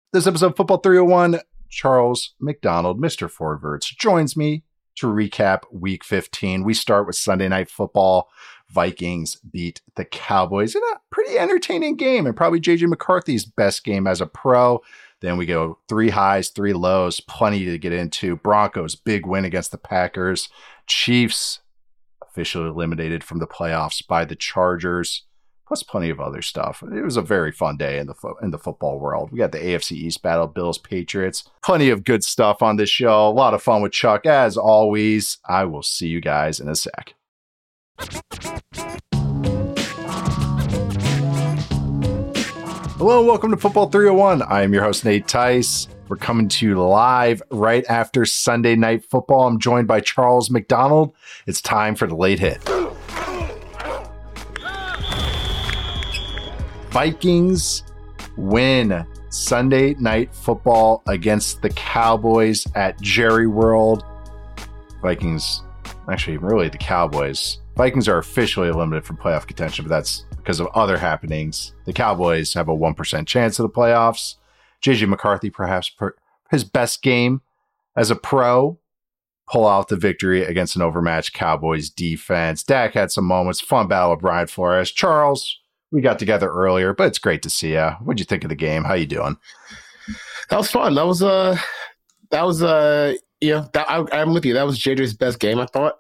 This episode of Football 301, Charles McDonald, Mr. Forverts, joins me to recap Week 15. We start with Sunday Night Football. Vikings beat the Cowboys in a pretty entertaining game and probably J.J. McCarthy's best game as a pro. Then we go 3 highs, 3 lows, plenty to get into. Broncos, big win against the Packers. Chiefs officially eliminated from the playoffs by the Chargers. Plus plenty of other stuff. It was a very fun day in the football world. We got the AFC East battle, Bills, Patriots. Plenty of good stuff on this show. A lot of fun with Chuck, as always. I will see you guys in a sec. Hello and welcome to Football 301. I am your host, Nate Tice. We're coming to you live right after Sunday Night Football. I'm joined by Charles McDonald. It's time for the late hit. Vikings win Sunday Night Football against the Cowboys at Jerry World. Vikings, actually, really the Cowboys. Vikings are officially eliminated from playoff contention, but that's because of other happenings. The Cowboys have a 1% chance of the playoffs. J.J. McCarthy, perhaps his best game as a pro, pull out the victory against an overmatched Cowboys defense. Dak had some moments. Fun battle with Brian Flores. Charles, we got together earlier, but it's great to see you. What'd you think of the game? How you doing? That was fun. I'm with you. That was JJ's best game, I thought.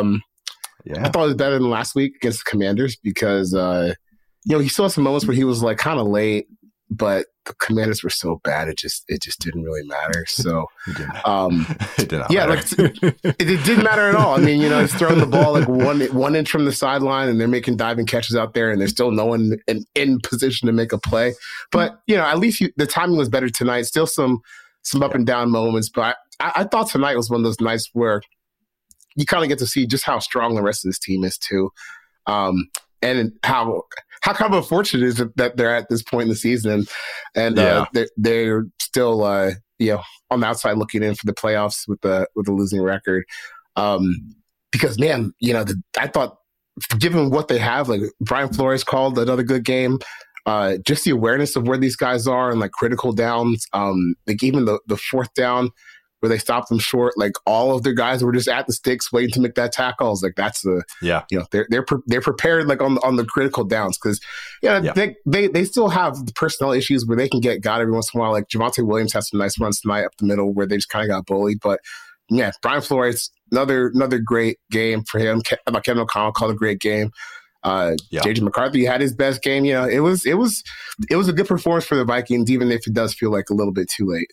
I thought it was better than last week against the Commanders because, he saw some moments where he was like kind of late, but the Commanders were so bad it just didn't really matter. So it didn't it didn't matter at all. I mean, he's throwing the ball like one inch from the sideline, and they're making diving catches out there, and there's still no one in position to make a play. But at least the timing was better tonight. Still some up and down moments, but I thought tonight was one of those nights where you kind of get to see just how strong the rest of this team is too, and how kind of unfortunate it is that they're at this point in the season, and they're still on the outside looking in for the playoffs with the losing record. Because man, I thought given what they have, like Brian Flores called another good game. Just the awareness of where these guys are and like critical downs, like even the fourth down where they stopped them short, like all of their guys were just at the sticks waiting to make that tackle. I was like, that's they're prepared like on the critical downs because they still have the personnel issues where they can get got every once in a while. Like Javonte Williams has some nice runs tonight up the middle where they just kind of got bullied. But yeah, Brian Flores, another great game for him. Kevin O'Connell called a great game. J.J. McCarthy had his best game. It was a good performance for the Vikings, even if it does feel like a little bit too late.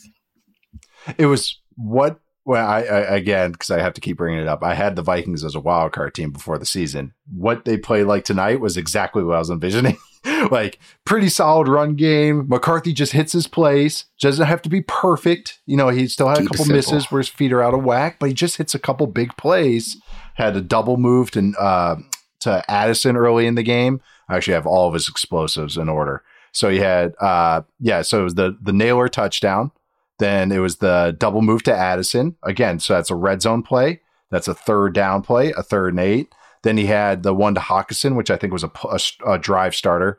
It was I again, because I have to keep bringing it up. I had the Vikings as a wild card team before the season. What they played like tonight was exactly what I was envisioning. Like pretty solid run game. McCarthy just hits his plays. Doesn't have to be perfect. He still had a couple misses where his feet are out of whack, but he just hits a couple big plays. Had a double move to Addison early in the game. I actually have all of his explosives in order. So he had, so it was the Naylor touchdown. Then it was the double move to Addison. Again, so that's a red zone play. That's a third down play, a 3rd and 8. Then he had the one to Hockenson, which I think was a drive starter.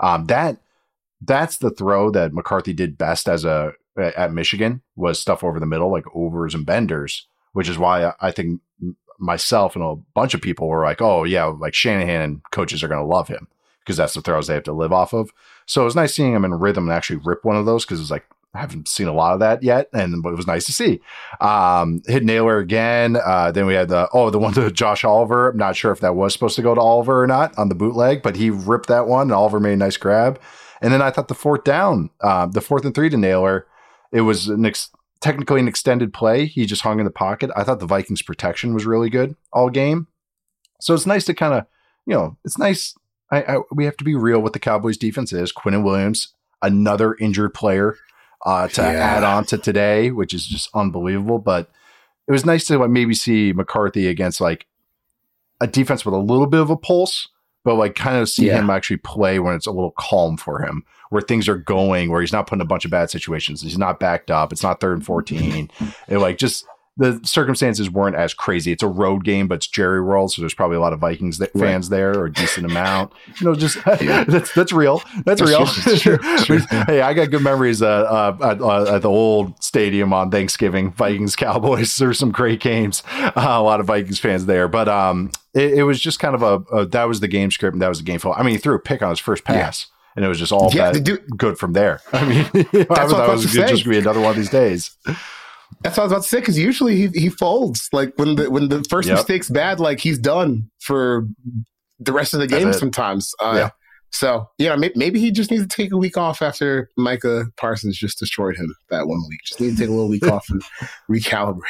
That's the throw that McCarthy did best at Michigan, was stuff over the middle, like overs and benders, which is why I think myself and a bunch of people were like, oh yeah, like Shanahan and coaches are going to love him because that's the throws they have to live off of. So it was nice seeing him in rhythm and actually rip one of those because it was like, I haven't seen a lot of that yet, but it was nice to see. Hit Naylor again. Then we had the one to Josh Oliver. I'm not sure if that was supposed to go to Oliver or not on the bootleg, but he ripped that one and Oliver made a nice grab. And then I thought the 4th down, the 4th and 3 to Naylor, it was technically an extended play. He just hung in the pocket. I thought the Vikings protection was really good all game. So it's nice to kind of, it's nice. We have to be real what the Cowboys defense is. Quinnen Williams, another injured player add on to today, which is just unbelievable. But it was nice to maybe see McCarthy against like a defense with a little bit of a pulse, but like kind of see him actually play when it's a little calm for him, where things are going, where he's not put in a bunch of bad situations. He's not backed up. It's not 3rd and 14. It like just the circumstances weren't as crazy. It's a road game, but it's Jerry World, so there's probably a lot of Vikings fans there, or a decent amount. Just that's real. That's real. True. Hey, I got good memories at the old stadium on Thanksgiving. Vikings Cowboys. There's some great games. A lot of Vikings fans there, but it was just kind of that was the game script, and that was the game flow. I mean, he threw a pick on his first pass. Yeah. And it was just all good from there. I mean, I thought it was just going to be another one of these days. That's what I was about to say, because usually he folds. Like when the first mistake's bad, like he's done for the rest of the game sometimes. So, maybe he just needs to take a week off after Micah Parsons just destroyed him that 1 week. Just need to take a little week off and recalibrate.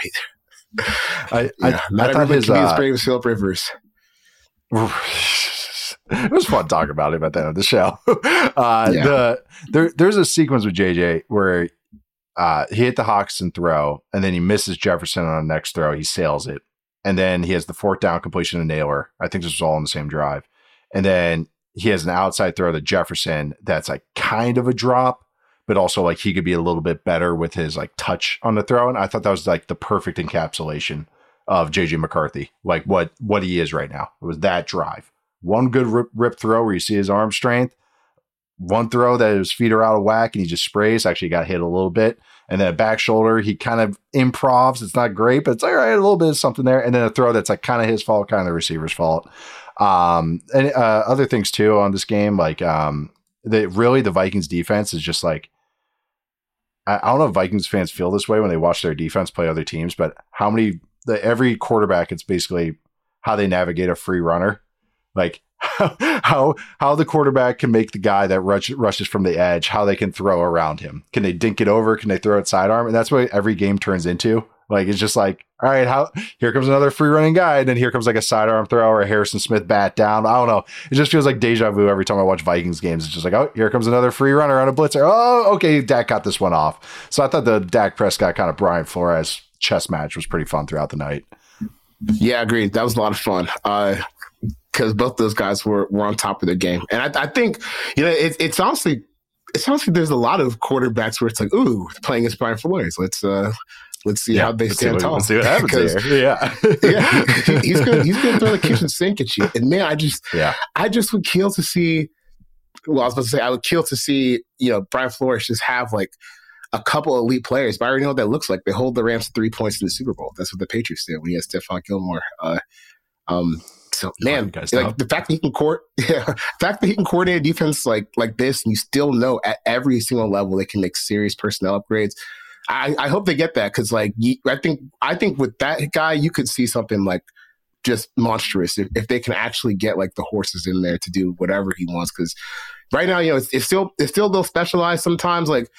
Not everybody can be as brave as Philip Rivers. It was fun talking about him at the end of the show. There's a sequence with JJ where he hit the Hawkinson throw, and then he misses Jefferson on the next throw. He sails it, and then he has the 4th down completion to Naylor. I think this was all on the same drive. And then he has an outside throw to Jefferson that's like kind of a drop, but also like he could be a little bit better with his like touch on the throw. And I thought that was like the perfect encapsulation of JJ McCarthy, like what he is right now. It was that drive. One good rip throw where you see his arm strength. One throw that his feet are out of whack and he just sprays. Actually got hit a little bit. And then a back shoulder, he kind of improvs. It's not great, but it's all right. A little bit of something there. And then a throw that's like kind of his fault, kind of the receiver's fault. And other things too on this game, like the Vikings defense is just like, I don't know if Vikings fans feel this way when they watch their defense play other teams, but every quarterback, it's basically how they navigate a free runner. Like how the quarterback can make the guy that rushes from the edge, how they can throw around him. Can they dink it over? Can they throw it sidearm? And that's what every game turns into. Like, it's just like, all right, here comes another free running guy. And then here comes like a sidearm throw or a Harrison Smith bat down. I don't know. It just feels like deja vu every time I watch Vikings games. It's just like, oh, here comes another free runner on a blitzer. Oh, okay. Dak got this one off. So I thought the Dak Prescott kind of Brian Flores chess match was pretty fun throughout the night. Yeah, agreed. That was a lot of fun. Because both those guys were on top of their game. And I think, it's honestly there's a lot of quarterbacks where it's like, ooh, playing against Brian Flores. Let's see how they stand tall. Let's see what happens here. Yeah. He's gonna throw the kitchen sink at you. And man, I just would kill to see, I would kill to see, Brian Flores just have like a couple elite players, but I already know what that looks like. They hold the Rams to 3 points in the Super Bowl. That's what the Patriots did when he had Stephon Gilmore. So man, like the fact that he can coordinate a defense like this, and you still know at every single level they can make serious personnel upgrades. I hope they get that, because like I think with that guy you could see something like just monstrous if they can actually get like the horses in there to do whatever he wants. Because right now, it's still a little specialized sometimes. Like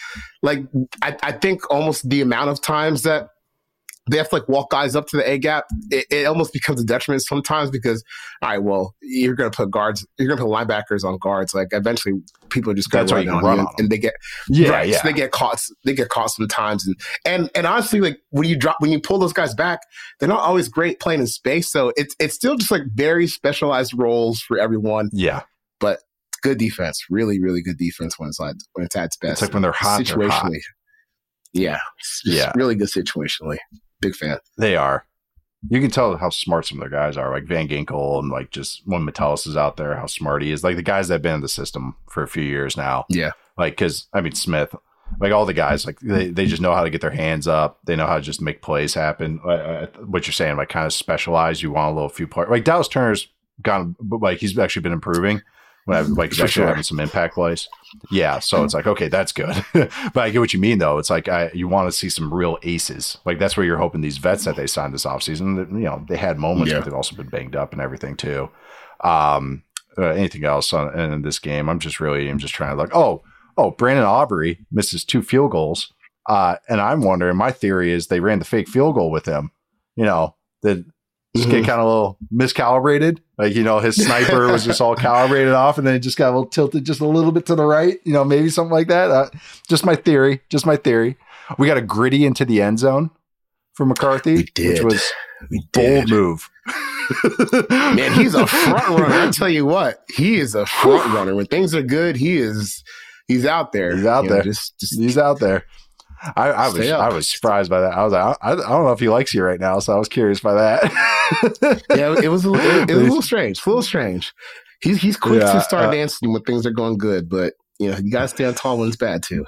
I think almost the amount of times that they have to like walk guys up to the A gap, it almost becomes a detriment sometimes, because, all right, well, you're going to put linebackers on guards. Like eventually people are just going to run on you, and they get, so they get caught sometimes. And honestly, like when you pull those guys back, they're not always great playing in space. So it's still just like very specialized roles for everyone. Yeah. But good defense, really, really good defense when it's at its best. It's like when they're hot, situationally. They're hot. Really good situationally. Big fan. They are. You can tell how smart some of their guys are, like Van Ginkel, and like just when Metellus is out there, how smart he is. Like the guys that have been in the system for a few years now. Yeah. Like, because, Smith, like all the guys, like they just know how to get their hands up. They know how to just make plays happen. What you're saying, like kind of specialize. You want a little few players. Like Dallas Turner's gone, like he's actually been improving. He's actually having some impact plays. Yeah, so it's like, okay, that's good. But I get what you mean, though. It's like you want to see some real aces. Like that's where you're hoping these vets that they signed this offseason, they had moments, but they've also been banged up and everything too. Anything else in this game? I'm just trying to look. Oh, Brandon Aubrey misses 2 field goals. And I'm wondering, my theory is they ran the fake field goal with him. That just get kind of a little miscalibrated. Like, his sniper was just all calibrated off, and then it just got a little tilted just a little bit to the right, maybe something like that. Just my theory. We got a gritty into the end zone for McCarthy, which was bold move. Man, he's a front runner. I tell you what, he is a front runner. When things are good, he's out there. He's out there. He's out there. I was surprised by that. I was like, I don't know if he likes you right now, so I was curious by that. Yeah, it was a little strange. A little strange. He's quick to start dancing when things are going good, but you gotta stand tall when it's bad too.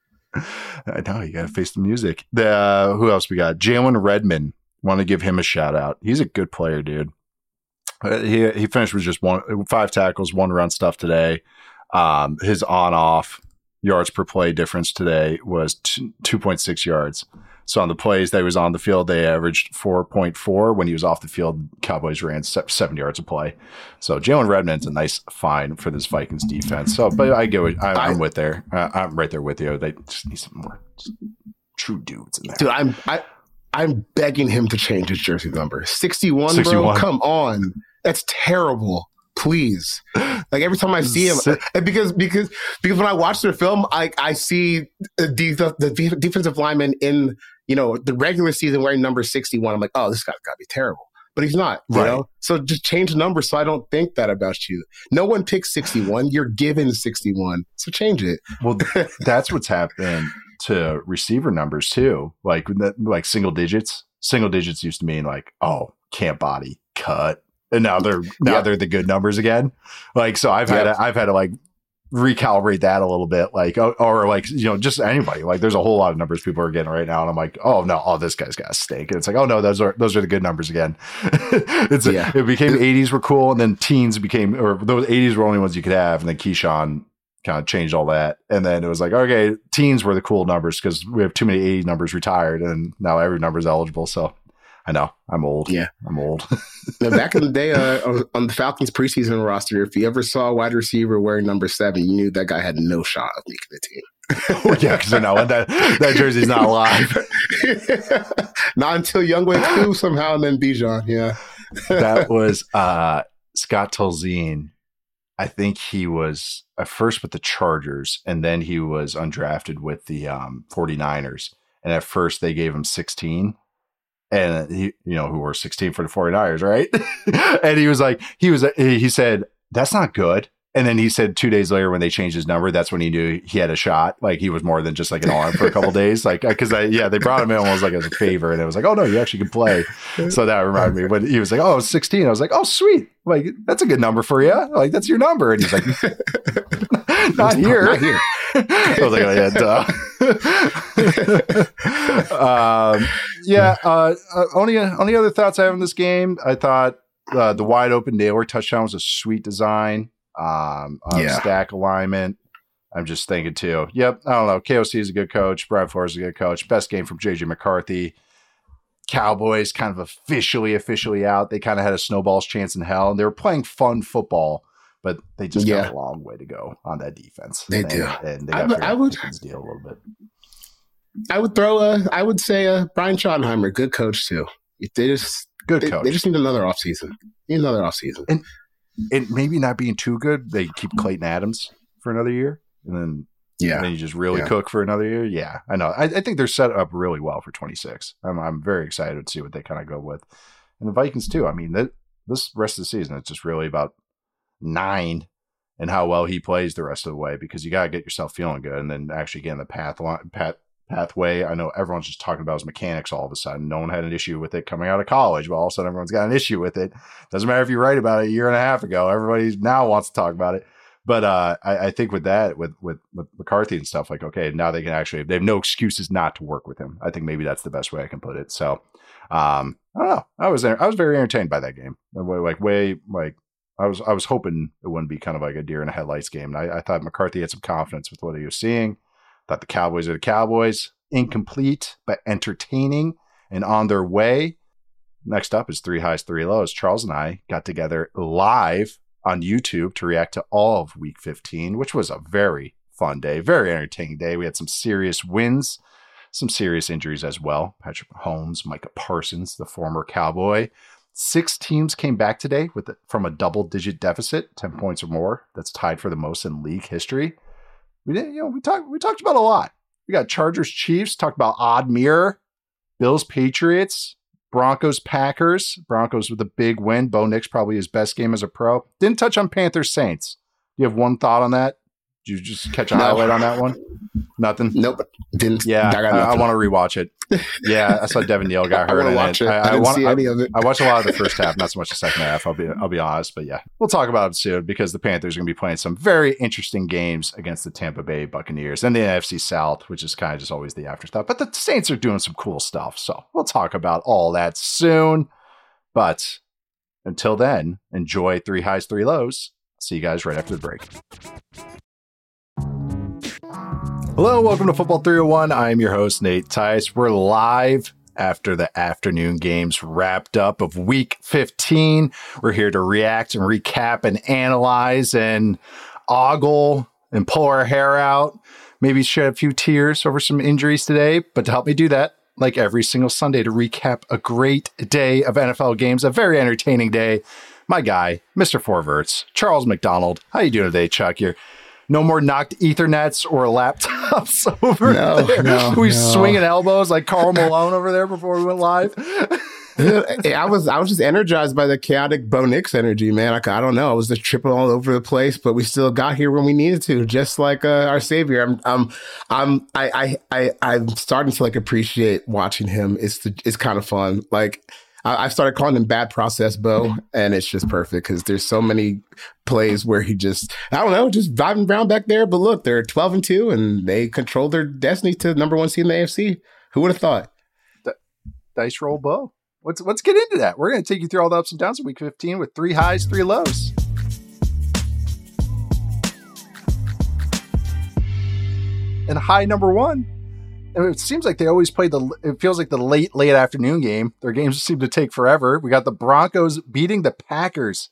I know, you gotta face the music. Who else we got? Jalen Redmond. Want to give him a shout out. He's a good player, dude. He finished with just 5 tackles, 1 run stuff today. His on-off yards per play difference today was 2.6 yards. So on the plays that he was on the field, they averaged 4.4. When he was off the field, Cowboys ran 7 yards a play. So Jalen Redmond's a nice find for this Vikings defense. So, but I get it. I'm with there. I'm right there with you. They just need some more true dudes in there. Dude, I'm begging him to change his jersey number. 61, bro. Come on, that's terrible. Please, like every time I see him, because when I watch their film, I see the defensive lineman in the regular season wearing number 61. I'm like, oh, this guy's got to be terrible, but he's not. You know, so just change the number so I don't think that about you. No one picks 61. You're given 61, so change it. Well, that's what's happened to receiver numbers too. Like single digits. Single digits used to mean like, oh, can't body cut. And now they're the good numbers again. Like, so I've had to like recalibrate that a little bit, like, or like, just anybody, like there's a whole lot of numbers people are getting right now. And I'm like, oh no, this guy's got a stink. And it's like, oh no, those are the good numbers again. It became 80s were cool. And then teens became, or those 80s were only ones you could have. And then Keyshawn kind of changed all that. And then it was like, okay, teens were the cool numbers because we have too many 80 numbers retired. And now every number is eligible. So I know. I'm old. Yeah. I'm old. Now, back in the day on the Falcons preseason roster, if you ever saw a wide receiver wearing number 7, you knew that guy had no shot of making the team. Oh, yeah, because I know that jersey's not alive. Not until Younghoe Koo somehow, and then Bijan. Yeah. That was Scott Tolzien. I think he was at first with the Chargers, and then he was undrafted with the 49ers. And at first they gave him 16. And he, who were 16 for the 49ers, right? And he said, that's not good. And then he said 2 days later when they changed his number, that's when he knew he had a shot. Like he was more than just like an arm for a couple days. Like, cause they brought him in almost like as a favor. And it was like, oh no, you actually can play. So that reminded me when he was like, oh, 16. I was like, oh, sweet. Like, that's a good number for you. Like, that's your number. And he's like, not here. Not here. I was like, oh yeah, duh. Only other thoughts I have on this game. I thought the wide open Naylor touchdown was a sweet design. Stack alignment. I'm just thinking too. Yep, I don't know. KOC is a good coach. Brian Flores is a good coach. Best game from JJ McCarthy. Cowboys kind of officially out. They kind of had a snowball's chance in hell, and they were playing fun football, but they just got a long way to go on that defense. They do, and they got to deal a little bit. I would say Brian Schottenheimer, good coach too. Good coach. They just need another offseason. And maybe not being too good, they keep Clayton Adams for another year, and then you just really cook for another year. Yeah, I know. I think they're set up really well for 26. I'm very excited to see what they kind of go with, and the Vikings too. I mean, this rest of the season, it's just really about 9 and how well he plays the rest of the way, because you got to get yourself feeling good, and then actually get in the pathway. I know everyone's just talking about his mechanics all of a sudden. No one had an issue with it coming out of college, but all of a sudden everyone's got an issue with it. Doesn't matter if you write about it a year and a half ago. Everybody now wants to talk about it. But I think with that, with McCarthy and stuff, like, okay, now they have no excuses not to work with him. I think maybe that's the best way I can put it. So I don't know. I was very entertained by that game. I was hoping it wouldn't be kind of like a deer in the headlights game. And I thought McCarthy had some confidence with what he was seeing. Thought the Cowboys are the Cowboys. Incomplete, but entertaining and on their way. Next up is 3 Highs, 3 Lows. Charles and I got together live on YouTube to react to all of Week 15, which was a very fun day, very entertaining day. We had some serious wins, some serious injuries as well. Patrick Mahomes, Micah Parsons, the former Cowboy. 6 teams came back today from a double-digit deficit, 10 points or more. That's tied for the most in league history. We talked about a lot. We got Chargers Chiefs, talked about odd mirror, Bills Patriots, Broncos Packers. Broncos with a big win. Bo Nix probably his best game as a pro. Didn't touch on Panthers Saints. Do you have one thought on that? Did you just catch a highlight on that one? Nothing? Nope. Didn't. Yeah, I want to rewatch it. Yeah, I saw Devin Neal got hurt. I watch it. I didn't see any of it. I watched a lot of the first half, not so much the second half. I'll be honest, but yeah, we'll talk about it soon because the Panthers are going to be playing some very interesting games against the Tampa Bay Buccaneers and the NFC South, which is kind of just always the afterthought. But the Saints are doing some cool stuff, so we'll talk about all that soon. But until then, enjoy 3 highs, 3 lows. See you guys right after the break. Hello, welcome to Football 301. I'm your host, Nate Tice. We're live after the afternoon games wrapped up of week 15. We're here to react and recap and analyze and ogle and pull our hair out. Maybe shed a few tears over some injuries today. But to help me do that, like every single Sunday, to recap a great day of NFL games, a very entertaining day, my guy, Mr. Forverts, Charles McDonald. How you doing today, Chuck? You're no more knocked Ethernets or laptops over there. We swinging elbows like Karl Malone over there before we went live. I was just energized by the chaotic Bo Nix energy, man. I don't know. I was just tripping all over the place, but we still got here when we needed to, just like our savior. I'm starting to like appreciate watching him. It's kind of fun. Like I've started calling him Bad Process Bo, and it's just perfect because there's so many plays where he just driving around back there. But look, they're 12-2, and they control their destiny to number 1 seed in the AFC. Who would have thought? Dice roll Bo. Let's get into that. We're going to take you through all the ups and downs of week 15 with 3 highs, 3 lows. And high number 1. It seems like they always play it feels like the late afternoon game. Their games seem to take forever. We got the Broncos beating the Packers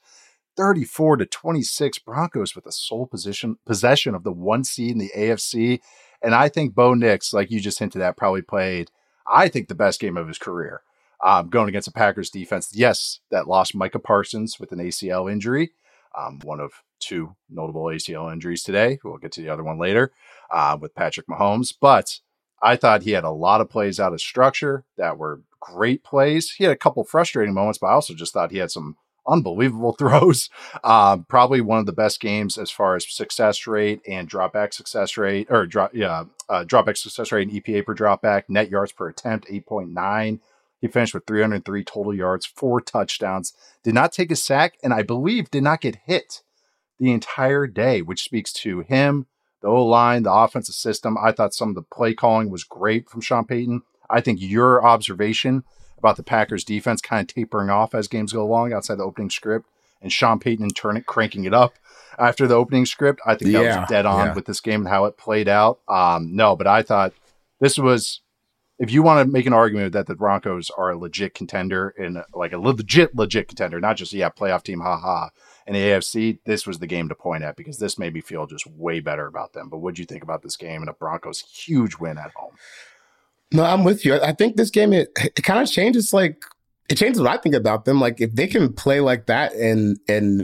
34-26. Broncos with the sole possession of the 1 seed in the AFC. And I think Bo Nix, like you just hinted at, probably played, I think, the best game of his career. Going against the Packers defense. Yes, that lost Micah Parsons with an ACL injury. One of 2 notable ACL injuries today. We'll get to the other one later with Patrick Mahomes. But I thought he had a lot of plays out of structure that were great plays. He had a couple frustrating moments, but I also just thought he had some unbelievable throws. Probably one of the best games as far as success rate and dropback success rate, or dropback success rate and EPA per dropback, net yards per attempt, 8.9. He finished with 303 total yards, 4 touchdowns, did not take a sack, and I believe did not get hit the entire day, which speaks to him, the O-line, the offensive system. I thought some of the play calling was great from Sean Payton. I think your observation about the Packers defense kind of tapering off as games go along outside the opening script and Sean Payton in turn cranking it up after the opening script, I think that was dead on with this game and how it played out. But I thought this was, if you want to make an argument that the Broncos are a legit contender and like a legit contender, not just, playoff team, haha, in the AFC, this was the game to point at because this made me feel just way better about them. But what do you think about this game and a Broncos huge win at home? No, I'm with you. I think this game, it kind of changes, it changes what I think about them. Like if they can play like that and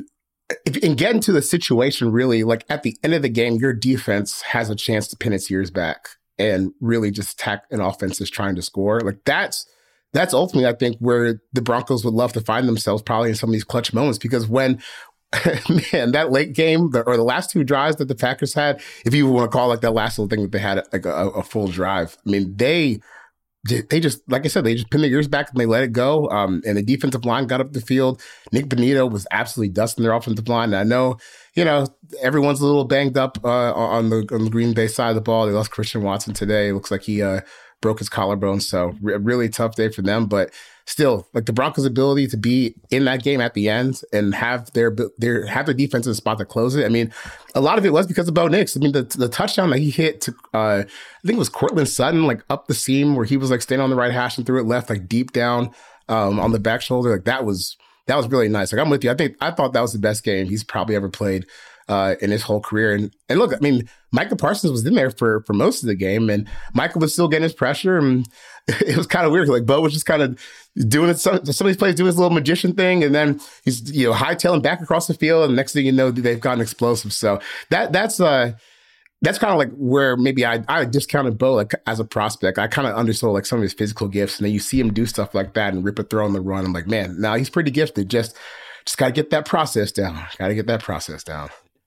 get into the situation, really, like at the end of the game, your defense has a chance to pin its ears back and really just attack an offense that's trying to score. Like that's ultimately, I think, where the Broncos would love to find themselves probably in some of these clutch moments, because when that late game or the last 2 drives that the Packers had, if you want to call like that last little thing that they had like a full drive, I mean, they just, like I said, they just pinned their ears back and they let it go. And the defensive line got up the field. Nick Bonito was absolutely dusting their offensive line. And I know, everyone's a little banged up on the Green Bay side of the ball. They lost Christian Watson today. It looks like he broke his collarbone. So a really tough day for them. But still, like the Broncos' ability to be in that game at the end and have their defense in a spot to close it. I mean, a lot of it was because of Bo Nix. I mean, the touchdown that he hit to, I think it was Cortland Sutton, like up the seam where he was like standing on the right hash and threw it left, like deep down on the back shoulder. Like that was really nice. Like I'm with you. I thought that was the best game he's probably ever played in his whole career. And look, I mean, Micah Parsons was in there for most of the game, and Micah was still getting his pressure, and it was kind of weird. Like Bo was just kind of doing it. Some of these plays doing his little magician thing, and then he's hightailing back across the field, and next thing you know, they've gotten explosive. So that's kind of like where maybe I discounted Bo like as a prospect. I kind of undersold like some of his physical gifts, and then you see him do stuff like that and rip a throw on the run. I'm like, man, now he's pretty gifted. Just got to get that process down.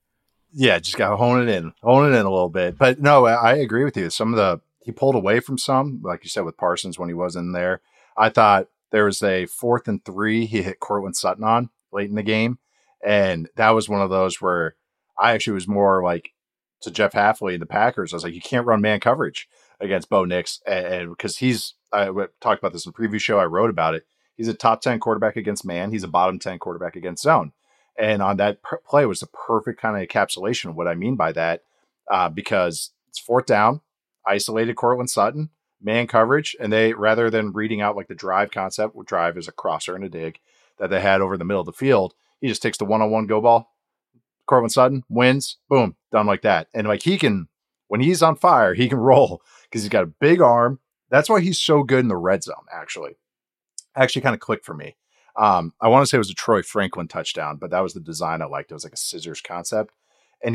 Yeah, just got to hone it in a little bit. But no, I agree with you. He pulled away from some, like you said, with Parsons when he was in there. I thought there was a 4th and 3 he hit Cortland Sutton on late in the game. And that was one of those where I actually was more like to Jeff Hafley and the Packers. I was like, you can't run man coverage against Bo Nix. And because I talked about this in the preview show, I wrote about it. He's a top 10 quarterback against man. He's a bottom 10 quarterback against zone. And on that play was the perfect kind of encapsulation of what I mean by that, because it's 4th down, isolated Cortland Sutton, man coverage, and they, rather than reading out like the drive concept, where drive is a crosser and a dig that they had over the middle of the field, he just takes the one-on-one go ball. Cortland Sutton wins, boom, done like that. And like when he's on fire, he can roll because he's got a big arm. That's why he's so good in the red zone, actually kind of clicked for me. I want to say it was a Troy Franklin touchdown, but that was the design I liked. It was like a scissors concept. And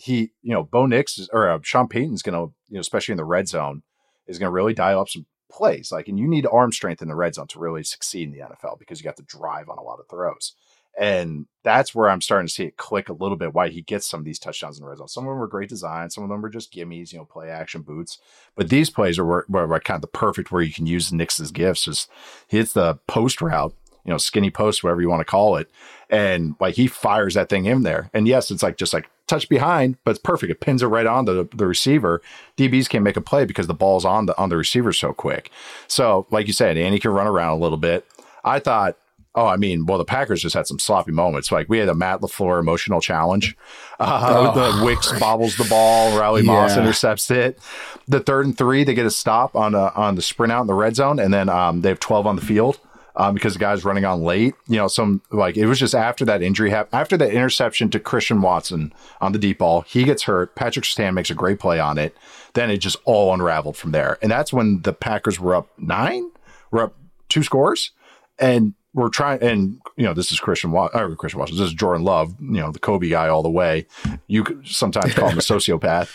Bo Nix or Sean Payton's going to, especially in the red zone, is going to really dial up some plays. And you need arm strength in the red zone to really succeed in the NFL because you got to drive on a lot of throws. And that's where I'm starting to see it click a little bit, why he gets some of these touchdowns in the red zone. Some of them were great design. Some of them were just gimmies, play action boots. But these plays were kind of the perfect where you can use Nix's gifts. Is he hits the post route, skinny post, whatever you want to call it. And he fires that thing in there. And yes, it's just touch behind, but it's perfect. It pins it right on the receiver. DBs can't make a play because the ball's on the receiver so quick. So like you said, Andy can run around a little bit. I thought, the Packers just had some sloppy moments. We had a Matt LaFleur emotional challenge. The Wicks bobbles the ball. Riley Moss intercepts it. The 3rd and 3, they get a stop on the sprint out in the red zone. And then they have 12 on the field. Because the guy's running on late, it was just after that injury after that interception to Christian Watson on the deep ball, he gets hurt. Patrick Surtain makes a great play on it. Then it just all unraveled from there. And that's when the Packers were up 9, we're up 2 scores, and we're trying, and this is Christian Watson, this is Jordan Love, the Kobe guy all the way. You could sometimes call him a sociopath.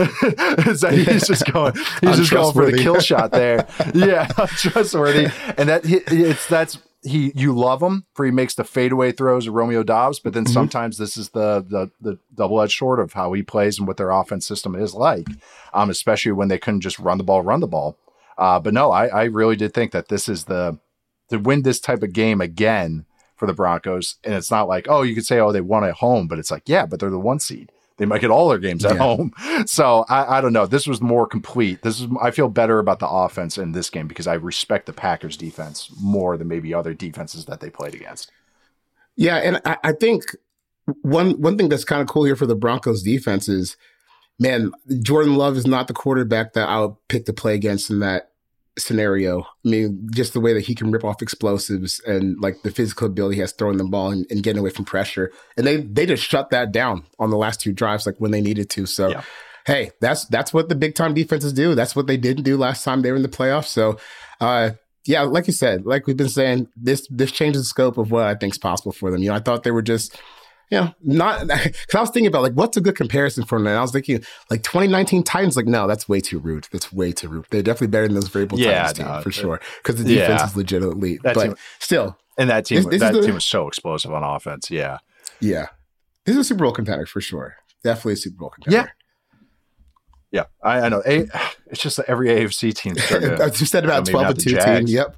He's just going for the kill shot there. Yeah, untrustworthy. And you love him for he makes the fadeaway throws of Romeo Doubs, but then sometimes this is the double-edged sword of how he plays and what their offense system is like, especially when they couldn't just run the ball. But no, I really did think that this is to win this type of game again for the Broncos. And it's not you could say, they won at home, but it's but they're the 1 seed. They might get all their games at home. So I don't know. This was more complete. I feel better about the offense in this game because I respect the Packers defense more than maybe other defenses that they played against. Yeah. And I think one thing that's kind of cool here for the Broncos defense is, man, Jordan Love is not the quarterback that I would pick to play against in that scenario. Just the way that he can rip off explosives and the physical ability he has throwing the ball and getting away from pressure. And they just shut that down on the last 2 drives when they needed to. So, Hey, that's what the big time defenses do. That's what they didn't do last time they were in the playoffs. So, like you said, like we've been saying, this changes the scope of what I think is possible for them. I thought they were just not because I was thinking about what's a good comparison for them. And I was thinking 2019 Titans. No, that's way too rude. That's way too rude. They're definitely better than those variable Titans team for sure because the defense is legit elite. But still, and that team team was so explosive on offense. Yeah. This is a Super Bowl contender for sure. Definitely a Super Bowl contender. Yeah, I know. It's just that every AFC team. You said about 12-2 team. Yep.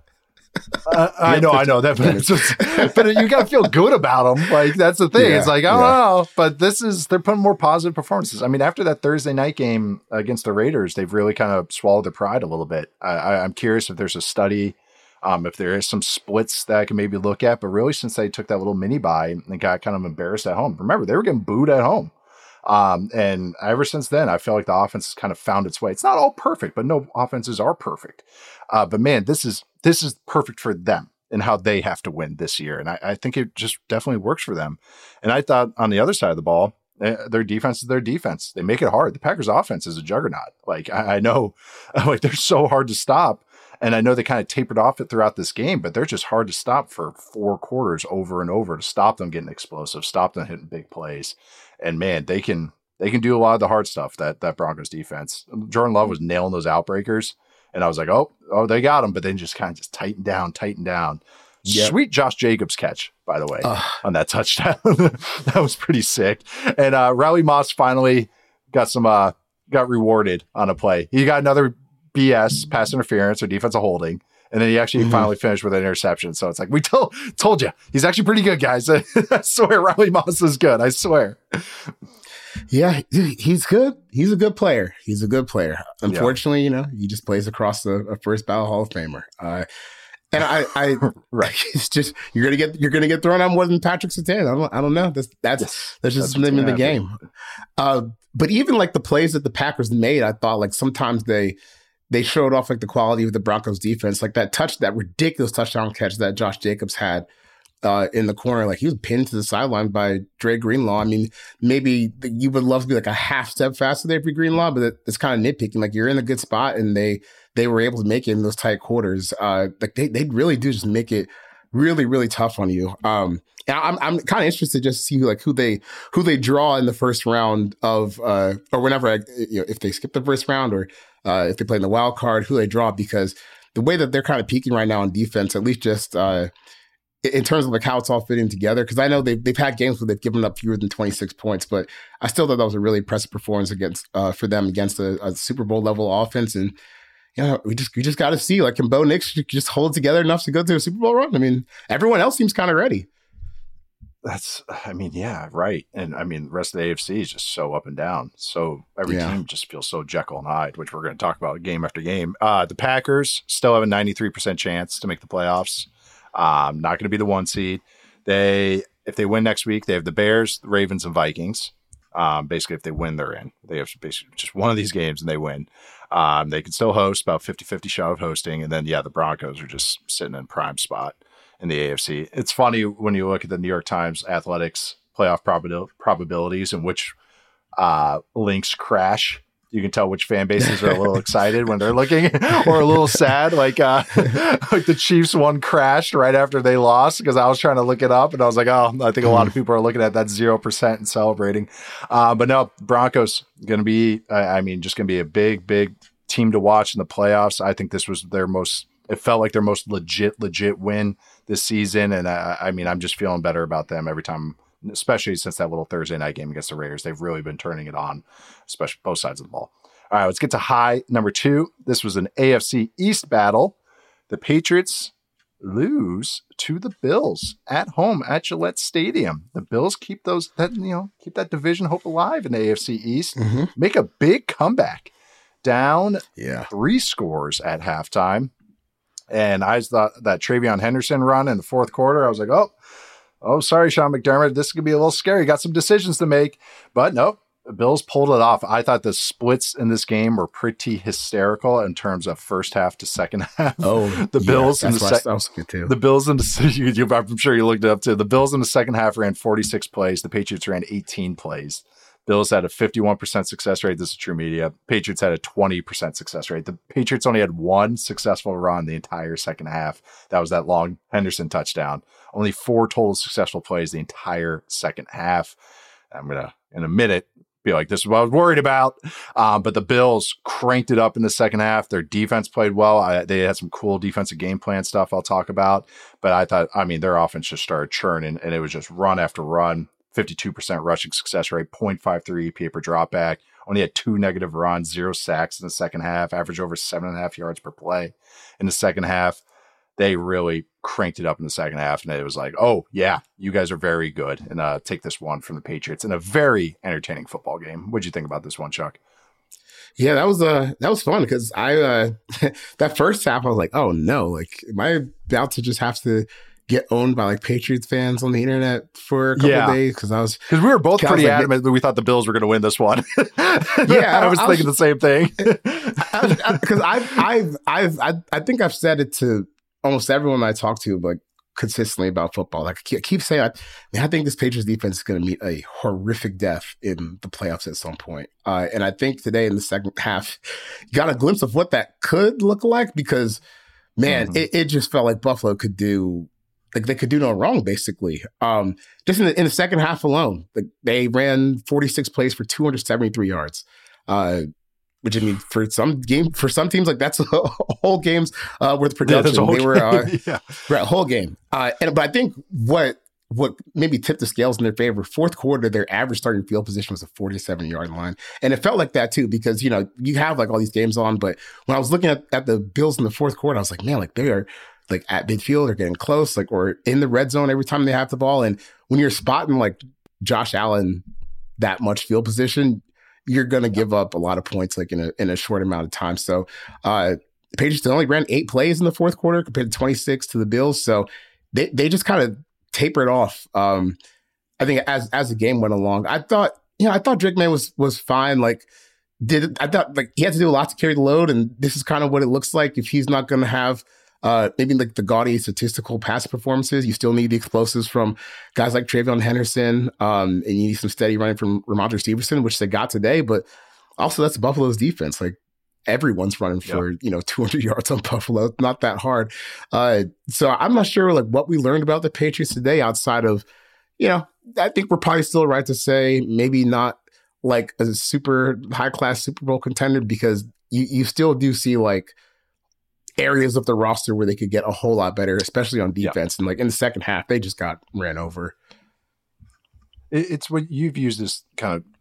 I know that, but you got to feel good about them. That's the thing. It's I don't know, but they're putting more positive performances. After that Thursday night game against the Raiders, they've really kind of swallowed their pride a little bit. I'm curious if there's a study, if there is some splits that I can maybe look at, but really since they took that little mini bye and got kind of embarrassed at home, remember they were getting booed at home. And ever since then, I feel like the offense has kind of found its way. It's not all perfect, but no offenses are perfect. But man, this is perfect for them and how they have to win this year. And I think it just definitely works for them. And I thought on the other side of the ball, their defense is their defense. They make it hard. The Packers offense is a juggernaut. I know they're so hard to stop. And I know they kind of tapered off it throughout this game, but they're just hard to stop for 4 quarters over and over to stop them getting explosive, stop them hitting big plays. And man, they can do a lot of the hard stuff, that Broncos defense. Jordan Love was nailing those outbreakers. And I was like, oh, they got him. But then just kind of tighten down. Yep. Sweet Josh Jacobs catch, by the way, on that touchdown. That was pretty sick. And Riley Moss finally got rewarded on a play. He got another BS, pass interference or defensive holding. And then he actually finally finished with an interception. So it's like, we told you, he's actually pretty good, guys. I swear Riley Moss is good. I swear. Yeah, he's good. He's a good player. Unfortunately, he just plays across a first ballot Hall of Famer. And I right. It's just you're gonna get thrown out more than Patrick Surtain. I don't know. That's just the name of the game. But even like the plays that the Packers made, I thought like sometimes they showed off like the quality of the Broncos defense, like that ridiculous touchdown catch that Josh Jacobs had in the corner. Like he was pinned to the sideline by Dre Greenlaw. I mean, maybe you would love to be like a half step faster there for Greenlaw, but it's kind of nitpicking. Like you're in a good spot, and they were able to make it in those tight quarters. Like they really do just make it really, really tough on you. And I'm kind of interested just to see like who they draw in the first round of or whenever if they skip the first round or if they play in the wild card, who they draw, because the way that they're kind of peaking right now on defense, at least just in terms of like how it's all fitting together, because I know they've had games where they've given up fewer than 26 points, but I still thought that was a really impressive performance for them against a Super Bowl level offense. And we just got to see, like, can Bo Nix just hold together enough to go to a Super Bowl run? I mean, everyone else seems kind of ready. Yeah, right. And I mean, the rest of the AFC is just so up and down. So every team just feels so Jekyll and Hyde, which we're going to talk about game after game. The Packers still have a 93% chance to make the playoffs. Not going to be the 1 seed. If they win next week, they have the Bears, the Ravens, and Vikings. Basically, if they win, they're in. They have basically just one of these games and they win. They can still host, about 50-50 shot of hosting. And then, the Broncos are just sitting in prime spot in the AFC. It's funny when you look at the New York Times Athletics playoff probabilities and which links crash. You can tell which fan bases are a little excited when they're looking or a little sad. Like the Chiefs one crashed right after they lost because I was trying to look it up and I was like, oh, I think a lot of people are looking at that 0% and celebrating. But no, Broncos going to be, just going to be a big, big team to watch in the playoffs. I think this was it felt like their most legit win this season. And I'm just feeling better about them every time, especially since that little Thursday night game against the Raiders. They've really been turning it on, especially both sides of the ball. All right, let's get to high number 2. This was an AFC East battle. The Patriots lose to the Bills at home at Gillette Stadium. The Bills keep that division hope alive in the AFC East. Make a big comeback, down 3 scores at halftime. And I thought that Travion Henderson run in the fourth quarter, I was like, oh, sorry, Sean McDermott. This is going to be a little scary. Got some decisions to make. But nope, the Bills pulled it off. I thought the splits in this game were pretty hysterical in terms of first half to second half. Oh, the Bills in the Bills in the I'm sure you looked it up too. The Bills in the second half ran 46 plays. The Patriots ran 18 plays. Bills had a 51% success rate. This is True Media. Patriots had a 20% success rate. The Patriots only had 1 successful run the entire second half. That was that long Henderson touchdown. Only 4 total successful plays the entire second half. I'm going to, in a minute, be like, this is what I was worried about. But the Bills cranked it up in the second half. Their defense played well. They had some cool defensive game plan stuff I'll talk about. But I thought, their offense just started churning, and it was just run after run. 52% rushing success rate, 0.53 EPA per dropback. Only had 2 negative runs, 0 sacks in the second half, average over 7.5 yards per play in the second half. They really cranked it up in the second half, and it was like, oh, yeah, you guys are very good. And take this one from the Patriots in a very entertaining football game. What'd you think about this one, Chuck? Yeah, that was fun because I that first half I was like, oh no, like am I about to just have to get owned by like Patriots fans on the internet for a couple of days? Because we were both pretty adamant that we thought the Bills were going to win this one. I was thinking the same thing. Because I think I've said it to almost everyone I talk to, like consistently about football. Like I keep saying, I think this Patriots defense is going to meet a horrific death in the playoffs at some point. And I think today in the second half, you got a glimpse of what that could look like because, man, it just felt like Buffalo could do. Like they could do no wrong, basically. Just in the second half alone, they ran 46 plays for 273 yards. which I mean, for some teams, like that's a whole game's worth of production. Yeah, they were yeah. right, whole game. But I think what maybe tipped the scales in their favor, fourth quarter, their average starting field position was a 47-yard line. And it felt like that too, because, you know, you have like all these games on, but when I was looking at the Bills in the fourth quarter, I was like, man, like they are like at midfield or getting close, like, or in the red zone every time they have the ball. And when you're spotting like Josh Allen that much field position, you're going to give up a lot of points like in a short amount of time. So the Patriots only ran 8 plays in the fourth quarter compared to 26 to the Bills. So they just kind of tapered off. I think as the game went along, I thought Drake May was fine. Like I thought like he had to do a lot to carry the load, and this is kind of what it looks like if he's not going to have maybe like the gaudy statistical pass performances. You still need the explosives from guys like Travion Henderson, and you need some steady running from Ramondre Stevenson, which they got today. But also that's Buffalo's defense. Like everyone's running for 200 yards on Buffalo. It's not that hard. So I'm not sure like what we learned about the Patriots today outside of, I think we're probably still right to say maybe not like a super high class Super Bowl contender, because you still do see like areas of the roster where they could get a whole lot better, especially on defense. And like in the second half, they just got ran over. It's what you've used this kind of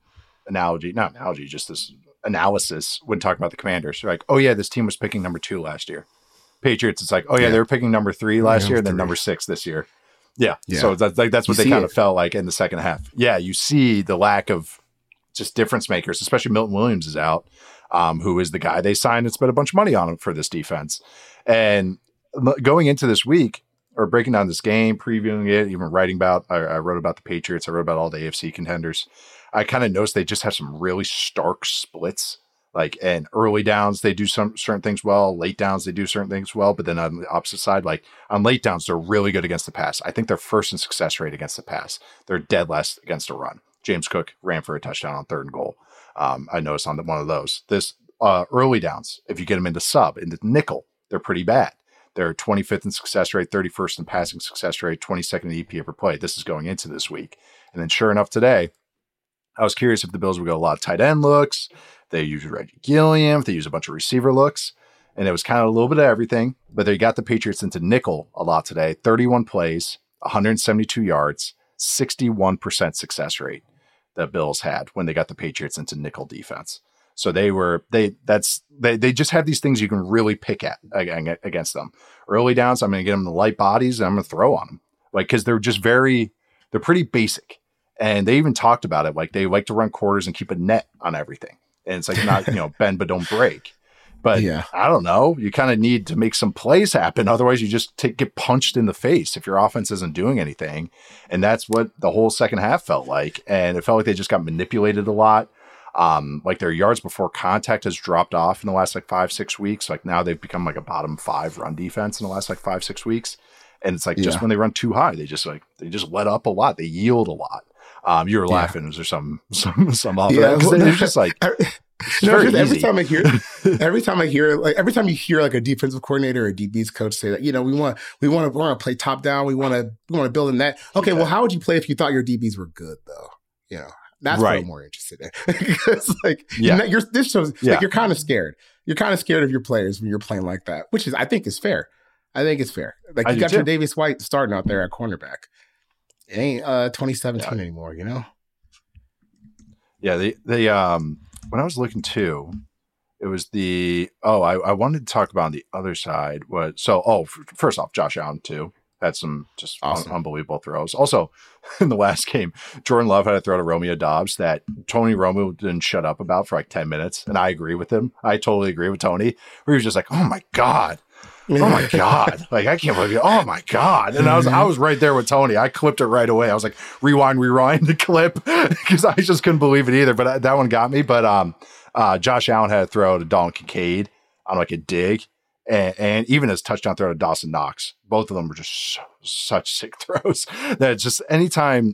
just this analysis when talking about the Commanders. You're like, oh yeah, this team was picking number 2 last year. Patriots, it's like, oh yeah, they were picking number 3 last year, and then number 6 this year. Yeah. So that's what they kind of felt like in the second half. Yeah, you see the lack of just difference makers, especially Milton Williams is out. Who is the guy they signed and spent a bunch of money on for this defense. And going into this week, or breaking down this game, previewing it, even writing about, I wrote about the Patriots, I wrote about all the AFC contenders. I kind of noticed they just have some really stark splits. Like, and early downs, they do some certain things well. Late downs, they do certain things well. But then on the opposite side, like on late downs, they're really good against the pass. I think they're first in success rate against the pass. They're dead last against a run. James Cook ran for a touchdown on 3rd and goal. I noticed on one of those. This early downs, if you get them into sub, into nickel, they're pretty bad. They're 25th in success rate, 31st in passing success rate, 22nd in EP per play. This is going into this week. And then sure enough today, I was curious if the Bills would go a lot of tight end looks. They use Reggie Gilliam. They use a bunch of receiver looks. And it was kind of a little bit of everything. But they got the Patriots into nickel a lot today. 31 plays, 172 yards, 61% success rate the Bills had when they got the Patriots into nickel defense. So they just have these things you can really pick at against them. Early downs, I'm going to get them the light bodies and I'm going to throw on them. Like, because they're pretty basic. And they even talked about it. Like, they like to run quarters and keep a net on everything. And it's like, not, bend but don't break. But yeah. I don't know. You kind of need to make some plays happen. Otherwise, you just get punched in the face if your offense isn't doing anything. And that's what the whole second half felt like. And it felt like they just got manipulated a lot. Like their yards before contact has dropped off in the last like 5-6 weeks. Like now they've become like a bottom 5 run defense in the last like 5-6 weeks. And it's like just when they run too high, they just let up a lot. They yield a lot. You were laughing. Was there some off of that? Because it was just like every time you hear like a defensive coordinator or a DB's coach say that, we want to play top down. We want to build a net. Okay, well, how would you play if you thought your DBs were good though? That's what I'm more interested in. Because this shows like you're kind of scared. You're kind of scared of your players when you're playing like that, which is I think it's fair. Like you got your Davis White starting out there at cornerback. It ain't 2017 anymore, Yeah, they when I was looking too, it was I wanted to talk about on the other side first off, Josh Allen too had some just awesome. Unbelievable throws. Also, in the last game, Jordan Love had a throw to Romeo Doubs that Tony Romo didn't shut up about for like 10 minutes, and I agree with him. I totally agree with Tony. Where he was just like, "Oh my god." Oh my god! Like I can't believe it. Oh my god! And I was right there with Tony. I clipped it right away. I was like, rewind the clip because I just couldn't believe it either. But that one got me. But Josh Allen had a throw to Dalton Kincaid on like a dig, and even his touchdown throw to Dawson Knox. Both of them were just such sick throws. That just anytime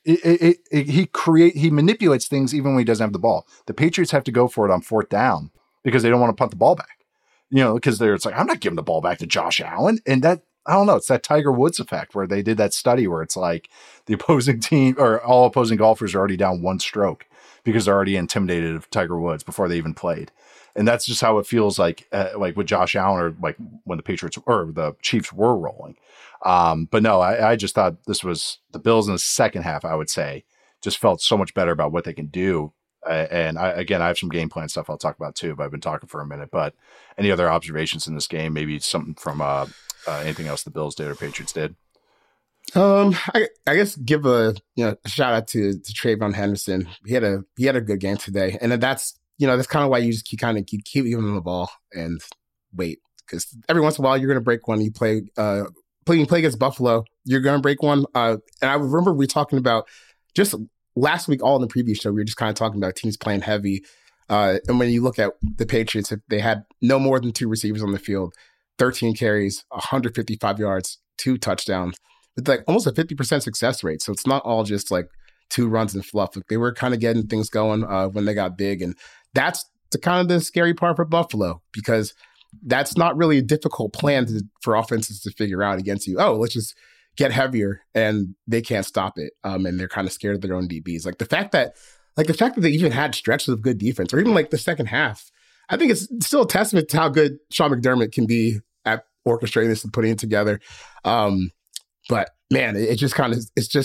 he manipulates things even when he doesn't have the ball. The Patriots have to go for it on 4th down because they don't want to punt the ball back. Because it's like, I'm not giving the ball back to Josh Allen. And that I don't know. It's that Tiger Woods effect where they did that study where it's like the opposing team or all opposing golfers are already down one stroke because they're already intimidated of Tiger Woods before they even played. And that's just how it feels like with Josh Allen or like when the Patriots or the Chiefs were rolling. But no, I just thought this was the Bills in the second half, I would say, just felt so much better about what they can do. And I have some game plan stuff I'll talk about too, but I've been talking for a minute. But any other observations in this game? Maybe something from anything else the Bills did or Patriots did? I guess give a shout out to Trayvon Henderson. He had a good game today, and that's kind of why you just keep giving him the ball and wait, because every once in a while you're going to break one. You play against Buffalo, you're going to break one. And I remember we talking about just last week, all in the previous show, we were just kind of talking about teams playing heavy. And when you look at the Patriots, if they had no more than 2 receivers on the field, 13 carries, 155 yards, 2 touchdowns, with like almost a 50% success rate. So it's not all just like 2 runs and fluff. Like they were kind of getting things going when they got big. And that's the scary part for Buffalo, because that's not really a difficult plan for offenses to figure out against you. Oh, let's just get heavier, and they can't stop it. And they're kind of scared of their own DBs. The fact that they even had stretches of good defense, or even like the second half, I think it's still a testament to how good Sean McDermott can be at orchestrating this and putting it together. But man, it's kind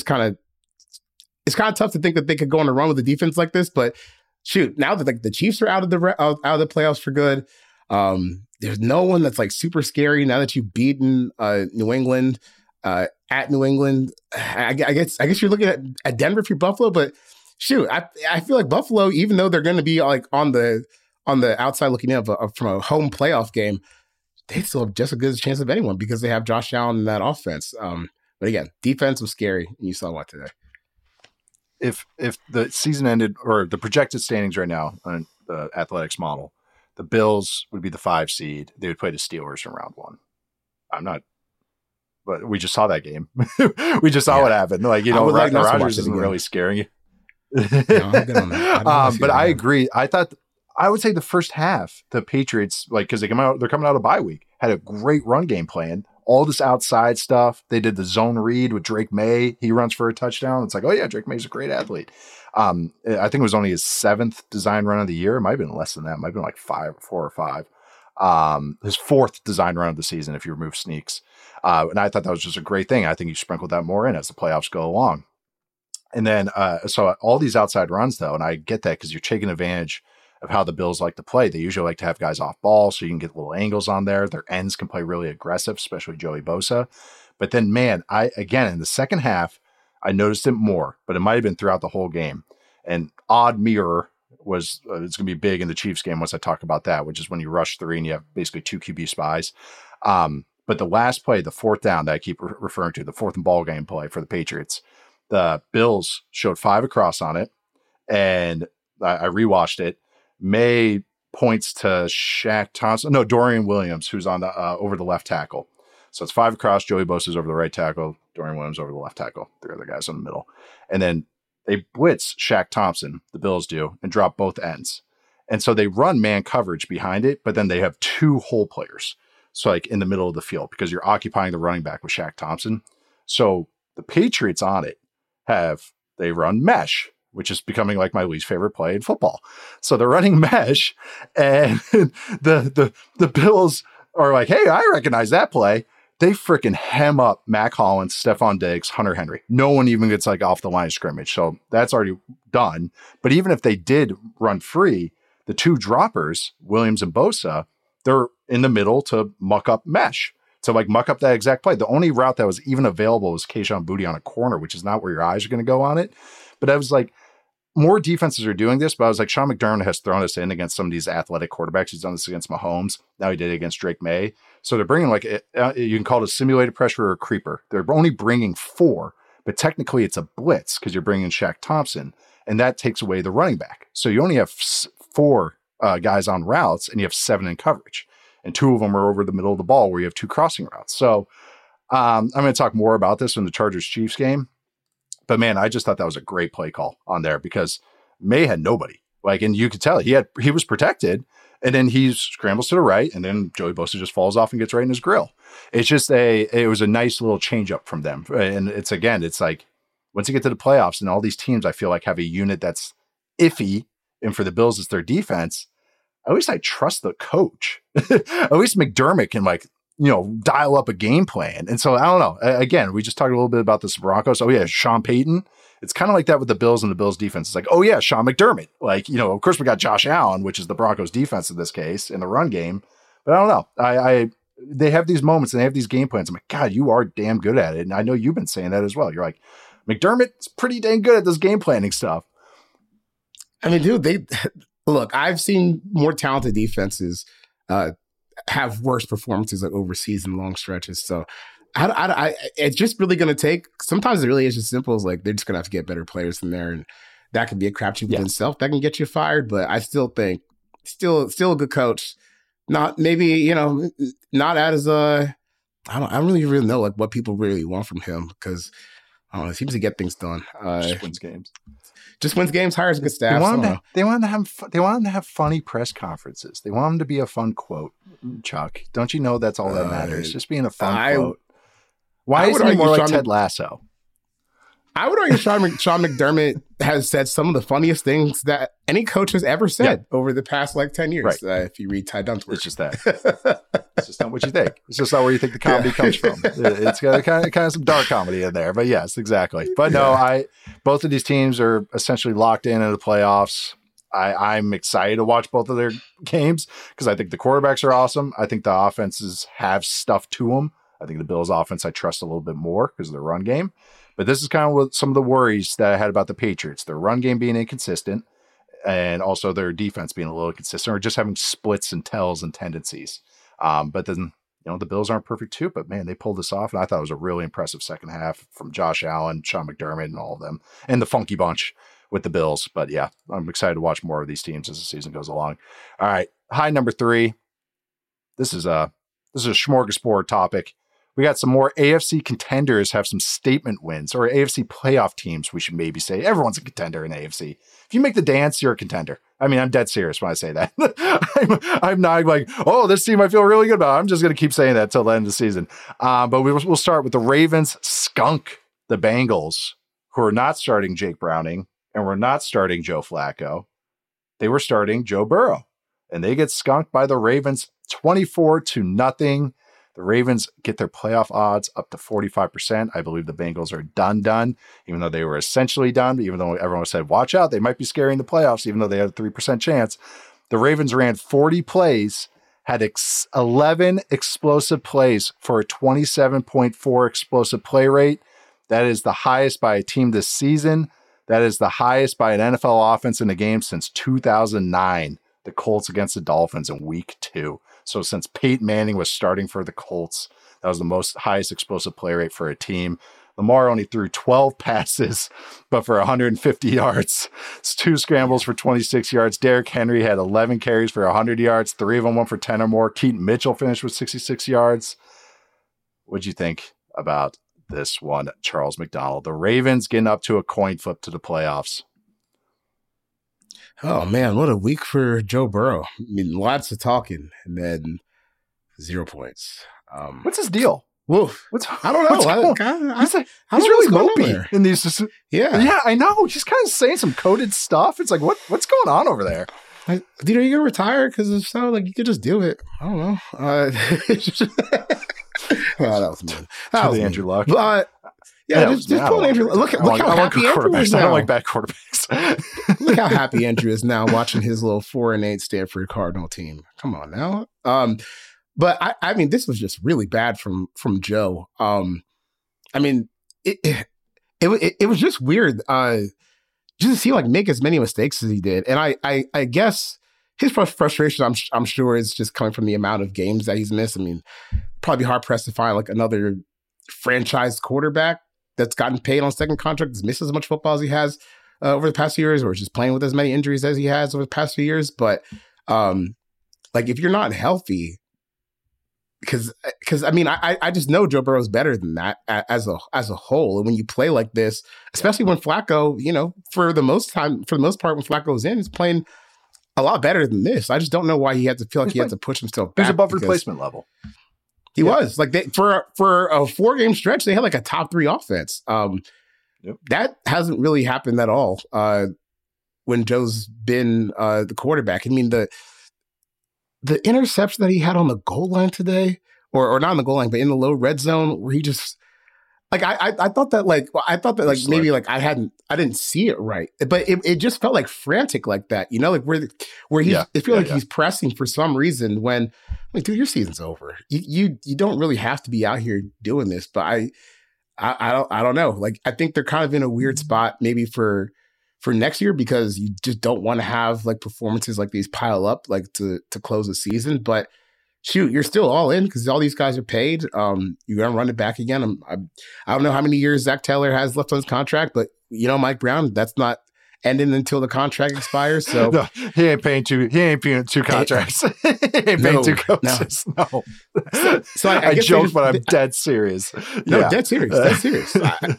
of tough to think that they could go on a run with a defense like this. But shoot, now that like the Chiefs are out of the playoffs for good, there's no one that's like super scary now that you've beaten New England at New England. I guess you're looking at Denver for Buffalo, but shoot, I feel like Buffalo, even though they're going to be like on the outside looking in from a home playoff game, they still have just as good a chance of anyone because they have Josh Allen in that offense. But again, defense was scary, and you saw what today. If the season ended, or the projected standings right now on the Athletics model, the Bills would be the 5 seed. They would play the Steelers in round 1. I'm not, but we just saw that game. We just saw what happened. Rodgers isn't really scaring you. But I agree. I would say the first half, the Patriots, because they're coming out of bye week, had a great run game plan. All this outside stuff. They did the zone read with Drake May. He runs for a touchdown. It's like, oh yeah, Drake May's a great athlete. I think it was only his 7th design run of the year. It might have been less than that. It might have been like 4 or 5. His 4th design run of the season, if you remove sneaks. And I thought that was just a great thing. I think you sprinkled that more in as the playoffs go along. And then, so all these outside runs though, and I get that because you're taking advantage of how the Bills like to play. They usually like to have guys off ball so you can get little angles on there. Their ends can play really aggressive, especially Joey Bosa. But then, man, in the second half, I noticed it more, but it might have been throughout the whole game. And odd mirror was, it's going to be big in the Chiefs game once I talk about that, which is when you rush 3 and you have basically 2 QB spies. But the last play, the 4th down that I keep referring to, the 4th and ball game play for the Patriots, the Bills showed 5 across on it. And I rewatched it. May points to Dorian Williams, who's on the over the left tackle. So it's 5 across. Joey Bosa's over the right tackle. Dorian Williams over the left tackle. 3 other guys in the middle. And then they blitz Shaq Thompson, the Bills do, and drop both ends. And so they run man coverage behind it, but then they have 2 hole players. So like in the middle of the field, because you're occupying the running back with Shaq Thompson. So the Patriots on it they run mesh, which is becoming like my least favorite play in football. So they're running mesh, and the Bills are like, hey, I recognize that play. They freaking hem up Mac Hollins, Stephon Diggs, Hunter Henry. No one even gets like off the line of scrimmage. So that's already done. But even if they did run free, the 2 droppers, Williams and Bosa, they're in the middle to muck up mesh. To like muck up that exact play. The only route that was even available was Kayshon Boutte on a corner, which is not where your eyes are going to go on it. But I was like, more defenses are doing this, but I was like, Sean McDermott has thrown us in against some of these athletic quarterbacks. He's done this against Mahomes. Now he did it against Drake May. So they're bringing you can call it a simulated pressure or a creeper. They're only bringing 4, but technically it's a blitz because you're bringing Shaq Thompson, and that takes away the running back. So you only have 4 guys on routes, and you have 7 in coverage. And 2 of them are over the middle of the ball where you have 2 crossing routes. So I'm going to talk more about this in the Chargers-Chiefs game. But man, I just thought that was a great play call on there because May had nobody. And you could tell he was protected, And then he scrambles to the right, and then Joey Bosa just falls off and gets right in his grill. It's just it was a nice little change up from them. And it's like once you get to the playoffs and all these teams, I feel like have a unit that's iffy. And for the Bills, it's their defense. At least I trust the coach. At least McDermott can dial up a game plan. And so I don't know. Again, we just talked a little bit about this Broncos. Oh yeah, Sean Payton. It's kind of like that with the Bills and the Bills defense. It's like, oh yeah, Sean McDermott. Of course we got Josh Allen, which is the Broncos defense in this case in the run game. But I don't know. They have these moments and they have these game plans. I'm like, God, you are damn good at it. And I know you've been saying that as well. You're like, McDermott's pretty dang good at this game planning stuff. I mean, dude, look, I've seen more talented defenses have worse performances overseas in long stretches. So it's just really going to take, sometimes it really is just simple as they're just going to have to get better players in there. And that can be a crapshoot within itself. That can get you fired. But I still think, still a good coach. Not maybe, not as I don't really know what people really want from him because I don't know, it seems to get things done. Just wins games. Just wins games, hires a good staff. They want him to have funny press conferences. They want him to be a fun quote. Chuck, don't you know that's all that matters? Just being a fun quote. Why isn't he more like Ted Lasso? I would argue Sean McDermott has said some of the funniest things that any coach has ever said over the past 10 years. Right. If you read Ty Dunn's work. It's just that. It's just not what you think. It's just not where you think the comedy comes from. It's got kind of some dark comedy in there, but yes, exactly. But no, both of these teams are essentially locked in the playoffs. I'm excited to watch both of their games because I think the quarterbacks are awesome. I think the offenses have stuff to them. I think the Bills offense I trust a little bit more because of their run game. But this is kind of what some of the worries that I had about the Patriots. Their run game being inconsistent and also their defense being a little inconsistent or just having splits and tells and tendencies. But then, the Bills aren't perfect too, but man, they pulled this off. And I thought it was a really impressive second half from Josh Allen, Sean McDermott, and all of them, and the funky bunch with the Bills. But yeah, I'm excited to watch more of these teams as the season goes along. All right. High number 3. This is a smorgasbord topic. We got some more AFC contenders have some statement wins, or AFC playoff teams, we should maybe say. Everyone's a contender in AFC. If you make the dance, you're a contender. I mean, I'm dead serious when I say that. I'm not like, oh, this team I feel really good about. I'm just going to keep saying that till the end of the season. But we'll start with the Ravens skunk the Bengals, who are not starting Jake Browning, and we're not starting Joe Flacco. They were starting Joe Burrow, and they get skunked by the Ravens 24-0. The Ravens get their playoff odds up to 45%. I believe the Bengals are done, even though they were essentially done, even though everyone said, watch out, they might be scaring the playoffs, even though they had a 3% chance. The Ravens ran 40 plays, had 11 explosive plays for a 27.4 explosive play rate. That is the highest by a team this season. That is the highest by an NFL offense in a game since 2009, the Colts against the Dolphins in week 2. So since Peyton Manning was starting for the Colts, that was the highest explosive play rate for a team. Lamar only threw 12 passes, but for 150 yards. It's 2 scrambles for 26 yards. Derrick Henry had 11 carries for 100 yards. 3 of them went for 10 or more. Keaton Mitchell finished with 66 yards. What'd you think about this one, Charles McDonald? The Ravens getting up to a coin flip to the playoffs. Oh, man, what a week for Joe Burrow. I mean, lots of talking and then 0 points. What's his deal? Woof. I don't know. He's really mopey in these. Yeah, I know. He's kind of saying some coded stuff. It's like, what's going on over there? Dude, are you going to retire? Because if so, you could just do it. I don't know. That was mean. That was Andrew Luck. But just pull Andrew. Look how happy Andrew is now. I don't like bad quarterbacks. Look how happy Andrew is now watching his little 4-8 Stanford Cardinal team. Come on now. But I mean, this was just really bad from Joe. I mean, it was just weird. Just to see make as many mistakes as he did, and I guess his frustration, I'm sure, is just coming from the amount of games that he's missed. I mean, probably hard pressed to find another franchise quarterback that's gotten paid on second contract, that's missed as much football as he has over the past few years, or just playing with as many injuries as he has over the past few years. But if you're not healthy, because I mean, I just know Joe Burrow's better than that as a whole. And when you play like this, especially when Flacco, for the most part, when Flacco's in, is playing a lot better than this. I just don't know why he had to feel like he had to push himself back. He was above replacement level. He was like for a 4-game stretch, they had like a top 3 offense. That hasn't really happened at all when Joe's been the quarterback. I mean, the interception that he had on the goal line today, or not on the goal line, but in the low red zone, where he just like I thought that maybe like I didn't see it right, but it just felt like frantic like that, you know, like where he's I feel like he's pressing for some reason when like, dude, your season's over. You don't really have to be out here doing this, but I don't know. Like I think they're kind of in a weird spot maybe for next year because you just don't want to have like performances like these pile up like to close the season, but. Shoot, you're still all in because all these guys are paid. You're gonna run it back again. I don't know how many years Zach Taylor has left on his contract, but you know, Mike Brown, that's not ending until the contract expires. So no, he ain't paying two contracts. He ain't paying 2 coaches. No. So I joke, but I'm dead serious. No, dead serious. Dead serious.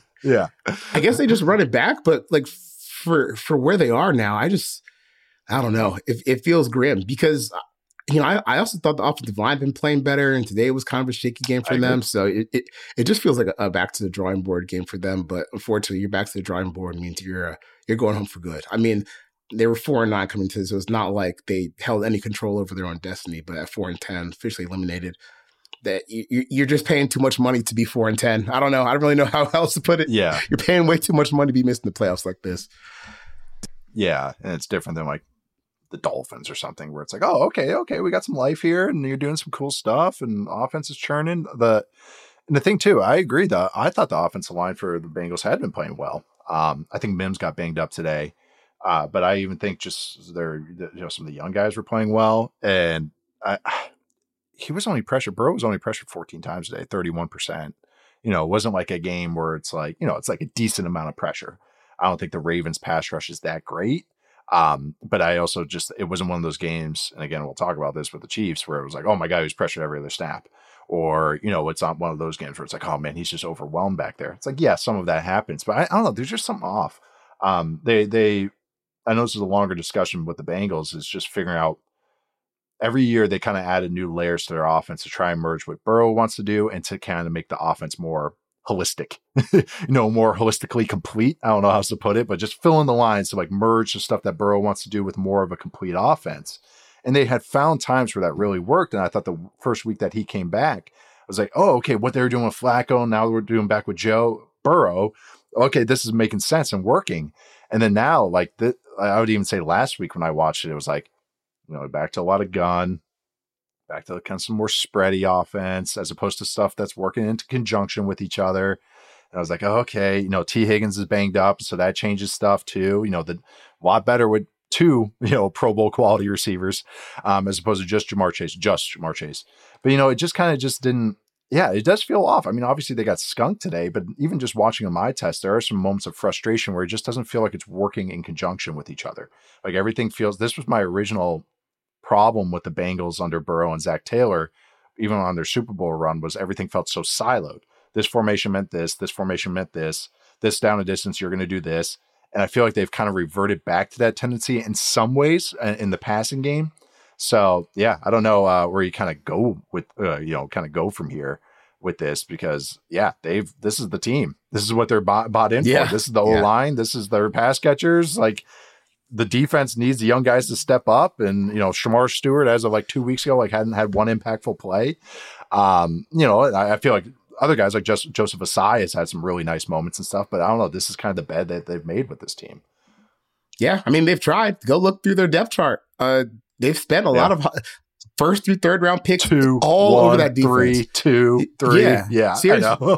I guess they just run it back, but like for where they are now, I don't know. It feels grim because. You know, I also thought the offensive line had been playing better, and today was kind of a shaky game for them. So it just feels like a back to the drawing board game for them. But unfortunately, you're back to the drawing board means you're going home for good. I mean, they were 4-9 coming to this, so it's not like they held any control over their own destiny. But at 4-10, officially eliminated, that you're just paying too much money to be 4-10. I don't know. I don't really know how else to put it. Yeah, you're paying way too much money to be missing the playoffs like this. Yeah, and it's different than like the Dolphins or something where it's like, oh, okay, we got some life here and you're doing some cool stuff and offense is churning. And the thing too, I agree that I thought the offensive line for the Bengals had been playing well. I think Mims got banged up today. But I even think just some of the young guys were playing well. And he was only pressured. Burrow was only pressured 14 times today, 31%. You know, it wasn't like a game where it's like, you know, it's like a decent amount of pressure. I don't think the Ravens pass rush is that great. But I also it wasn't one of those games. And again, we'll talk about this with the Chiefs where it was like, oh my God, he's pressured every other snap. Or, you know, it's not one of those games where it's like, oh man, he's just overwhelmed back there. It's like, yeah, some of that happens, but I don't know. There's just something off. I know this is a longer discussion with the Bengals is just figuring out every year they kind of added new layers to their offense to try and merge what Burrow wants to do and to kind of make the offense more holistic, more holistically complete. I don't know how else to put it, but just fill in the lines to like merge the stuff that Burrow wants to do with more of a complete offense. And they had found times where that really worked. And I thought the first week that he came back, I was like, oh, okay, what they were doing with Flacco, now we're doing back with Joe Burrow. Okay, this is making sense and working. And then now, like I would even say last week when I watched it, it was like, back to a lot of gun, back to kind of some more spready offense as opposed to stuff that's working into conjunction with each other. And I was like, oh, okay, T. Higgins is banged up, so that changes stuff too. A lot better with two, Pro Bowl quality receivers, as opposed to just Jamar Chase. But, it just kind of didn't, it does feel off. I mean, obviously they got skunked today, but even just watching a my test, there are some moments of frustration where it just doesn't feel like it's working in conjunction with each other. Like everything feels, this was my original problem with the Bengals under Burrow and Zach Taylor, even on their Super Bowl run, was everything felt so siloed. This formation meant this formation meant this down a distance, you're going to do this. And I feel like they've kind of reverted back to that tendency in some ways in the passing game. So yeah, I don't know where you kind of go with, go from here with this, because this is the team. This is what they're bought in for. This is the O-line. This is their pass catchers. Like the defense needs the young guys to step up. And, Shamar Stewart, as of like 2 weeks ago, hadn't had one impactful play. I feel like other guys like Joseph Asai has had some really nice moments and stuff, but I don't know. This is kind of the bed that they've made with this team. Yeah. I mean, they've tried. Go look through their depth chart. They've spent a lot of first through third round picks over that defense. 3, 2, 3. Yeah. Seriously.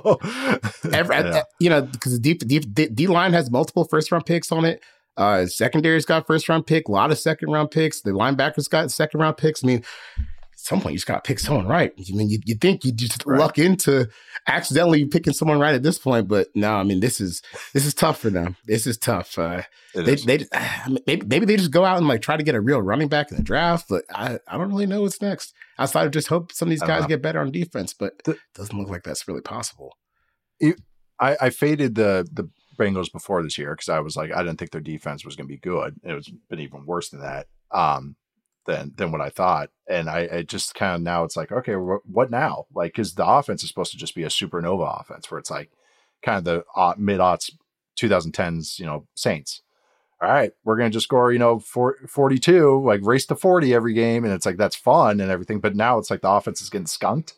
I know. Because the D line has multiple first round picks on it. Secondary's got first round pick, a lot of second round picks. The linebackers got second round picks. I mean, at some point you just got to pick someone right. I mean, you think you just luck into accidentally picking someone right at this point, but no, I mean, this is tough for them. This is tough. Maybe they just go out and try to get a real running back in the draft, but I don't really know what's next. Outside of just hope some of these guys get better on defense, but it doesn't look like that's really possible. I faded the Bengals before this year because I was like, I didn't think their defense was going to be good. It was been even worse than that. than what I thought. And I just kind of now it's like, okay, what now? Like, because the offense is supposed to just be a supernova offense where it's like kind of the mid-aughts 2010s, Saints. All right, we're going to just score, 42, like race to 40 every game. And it's like, that's fun and everything. But now it's like the offense is getting skunked.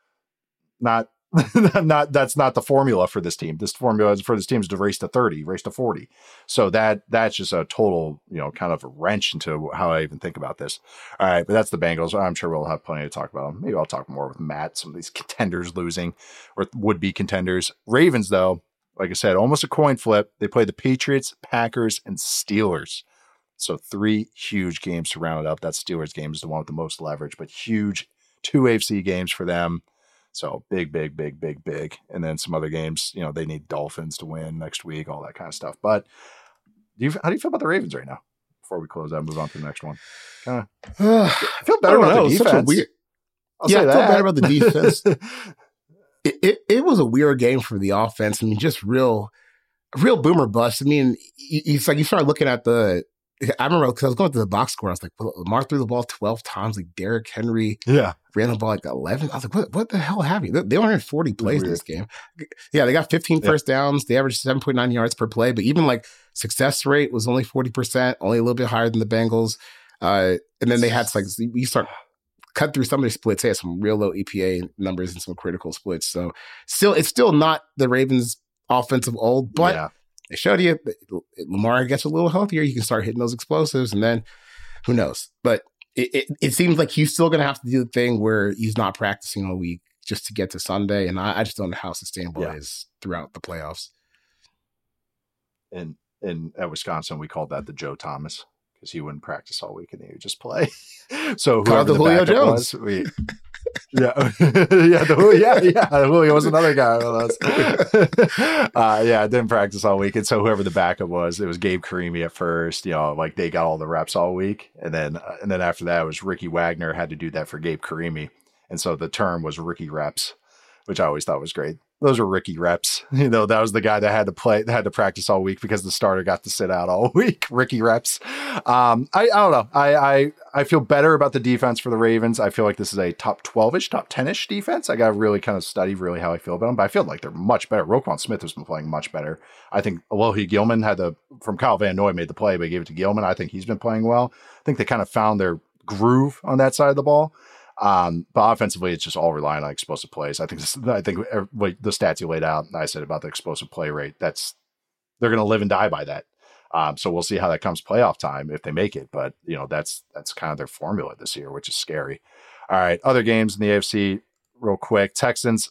That's not the formula for this team. This formula for this team is to race to 30, race to 40. So that's just a total, kind of a wrench into how I even think about this. All right, but that's the Bengals. I'm sure we'll have plenty to talk about them. Maybe I'll talk more with Matt, some of these contenders losing or would-be contenders. Ravens, though, like I said, almost a coin flip. They play the Patriots, Packers, and Steelers. So 3 huge games to round it up. That Steelers game is the one with the most leverage, but huge 2 AFC games for them. So big. And then some other games, they need Dolphins to win next week, all that kind of stuff. But how do you feel about the Ravens right now? Before we close out and move on to the next one. I feel better about the defense. I feel better about the defense. It was a weird game for the offense. I mean, just real boomer bust. I mean, it's like you start looking at I remember because I was going through the box score. I was like, Lamar threw the ball 12 times. Like Derrick Henry ran the ball like 11. I was like, what the hell have you? They only had 40 plays in this game. Yeah, they got 15 first downs. They averaged 7.9 yards per play. But even like success rate was only 40%, only a little bit higher than the Bengals. And then they had like, you start cut through some of their splits. They had some real low EPA numbers and some critical splits. So it's still not the Ravens offensive old, but they showed you Lamar gets a little healthier. You can start hitting those explosives, and then who knows? But it seems like he's still going to have to do the thing where he's not practicing all week just to get to Sunday. And I just don't know how sustainable it is throughout the playoffs. And at Wisconsin, we called that the Joe Thomas because he wouldn't practice all week and he would just play. So whoever the Julio Jones was, Julio was another guy. Didn't practice all week, and so whoever the backup was, it was Gabe Carimi at first. Like they got all the reps all week, and then after that, it was Ricky Wagner had to do that for Gabe Carimi, and so the term was Ricky reps, which I always thought was great. Those were Ricky reps. That was the guy that had to practice all week because the starter got to sit out all week. Ricky reps. I don't know. I feel better about the defense for the Ravens. I feel like this is a top 12-ish, top 10-ish defense. I got to really kind of study really how I feel about them, but I feel like they're much better. Roquan Smith has been playing much better. I think Alohi Gilman from Kyle Van Noy made the play, but he gave it to Gilman. I think he's been playing well. I think they kind of found their groove on that side of the ball. But offensively, it's just all relying on explosive plays. I think the stats you laid out, I said about the explosive play rate, they're going to live and die by that. So we'll see how that comes playoff time if they make it. But that's kind of their formula this year, which is scary. All right, other games in the AFC, real quick. Texans,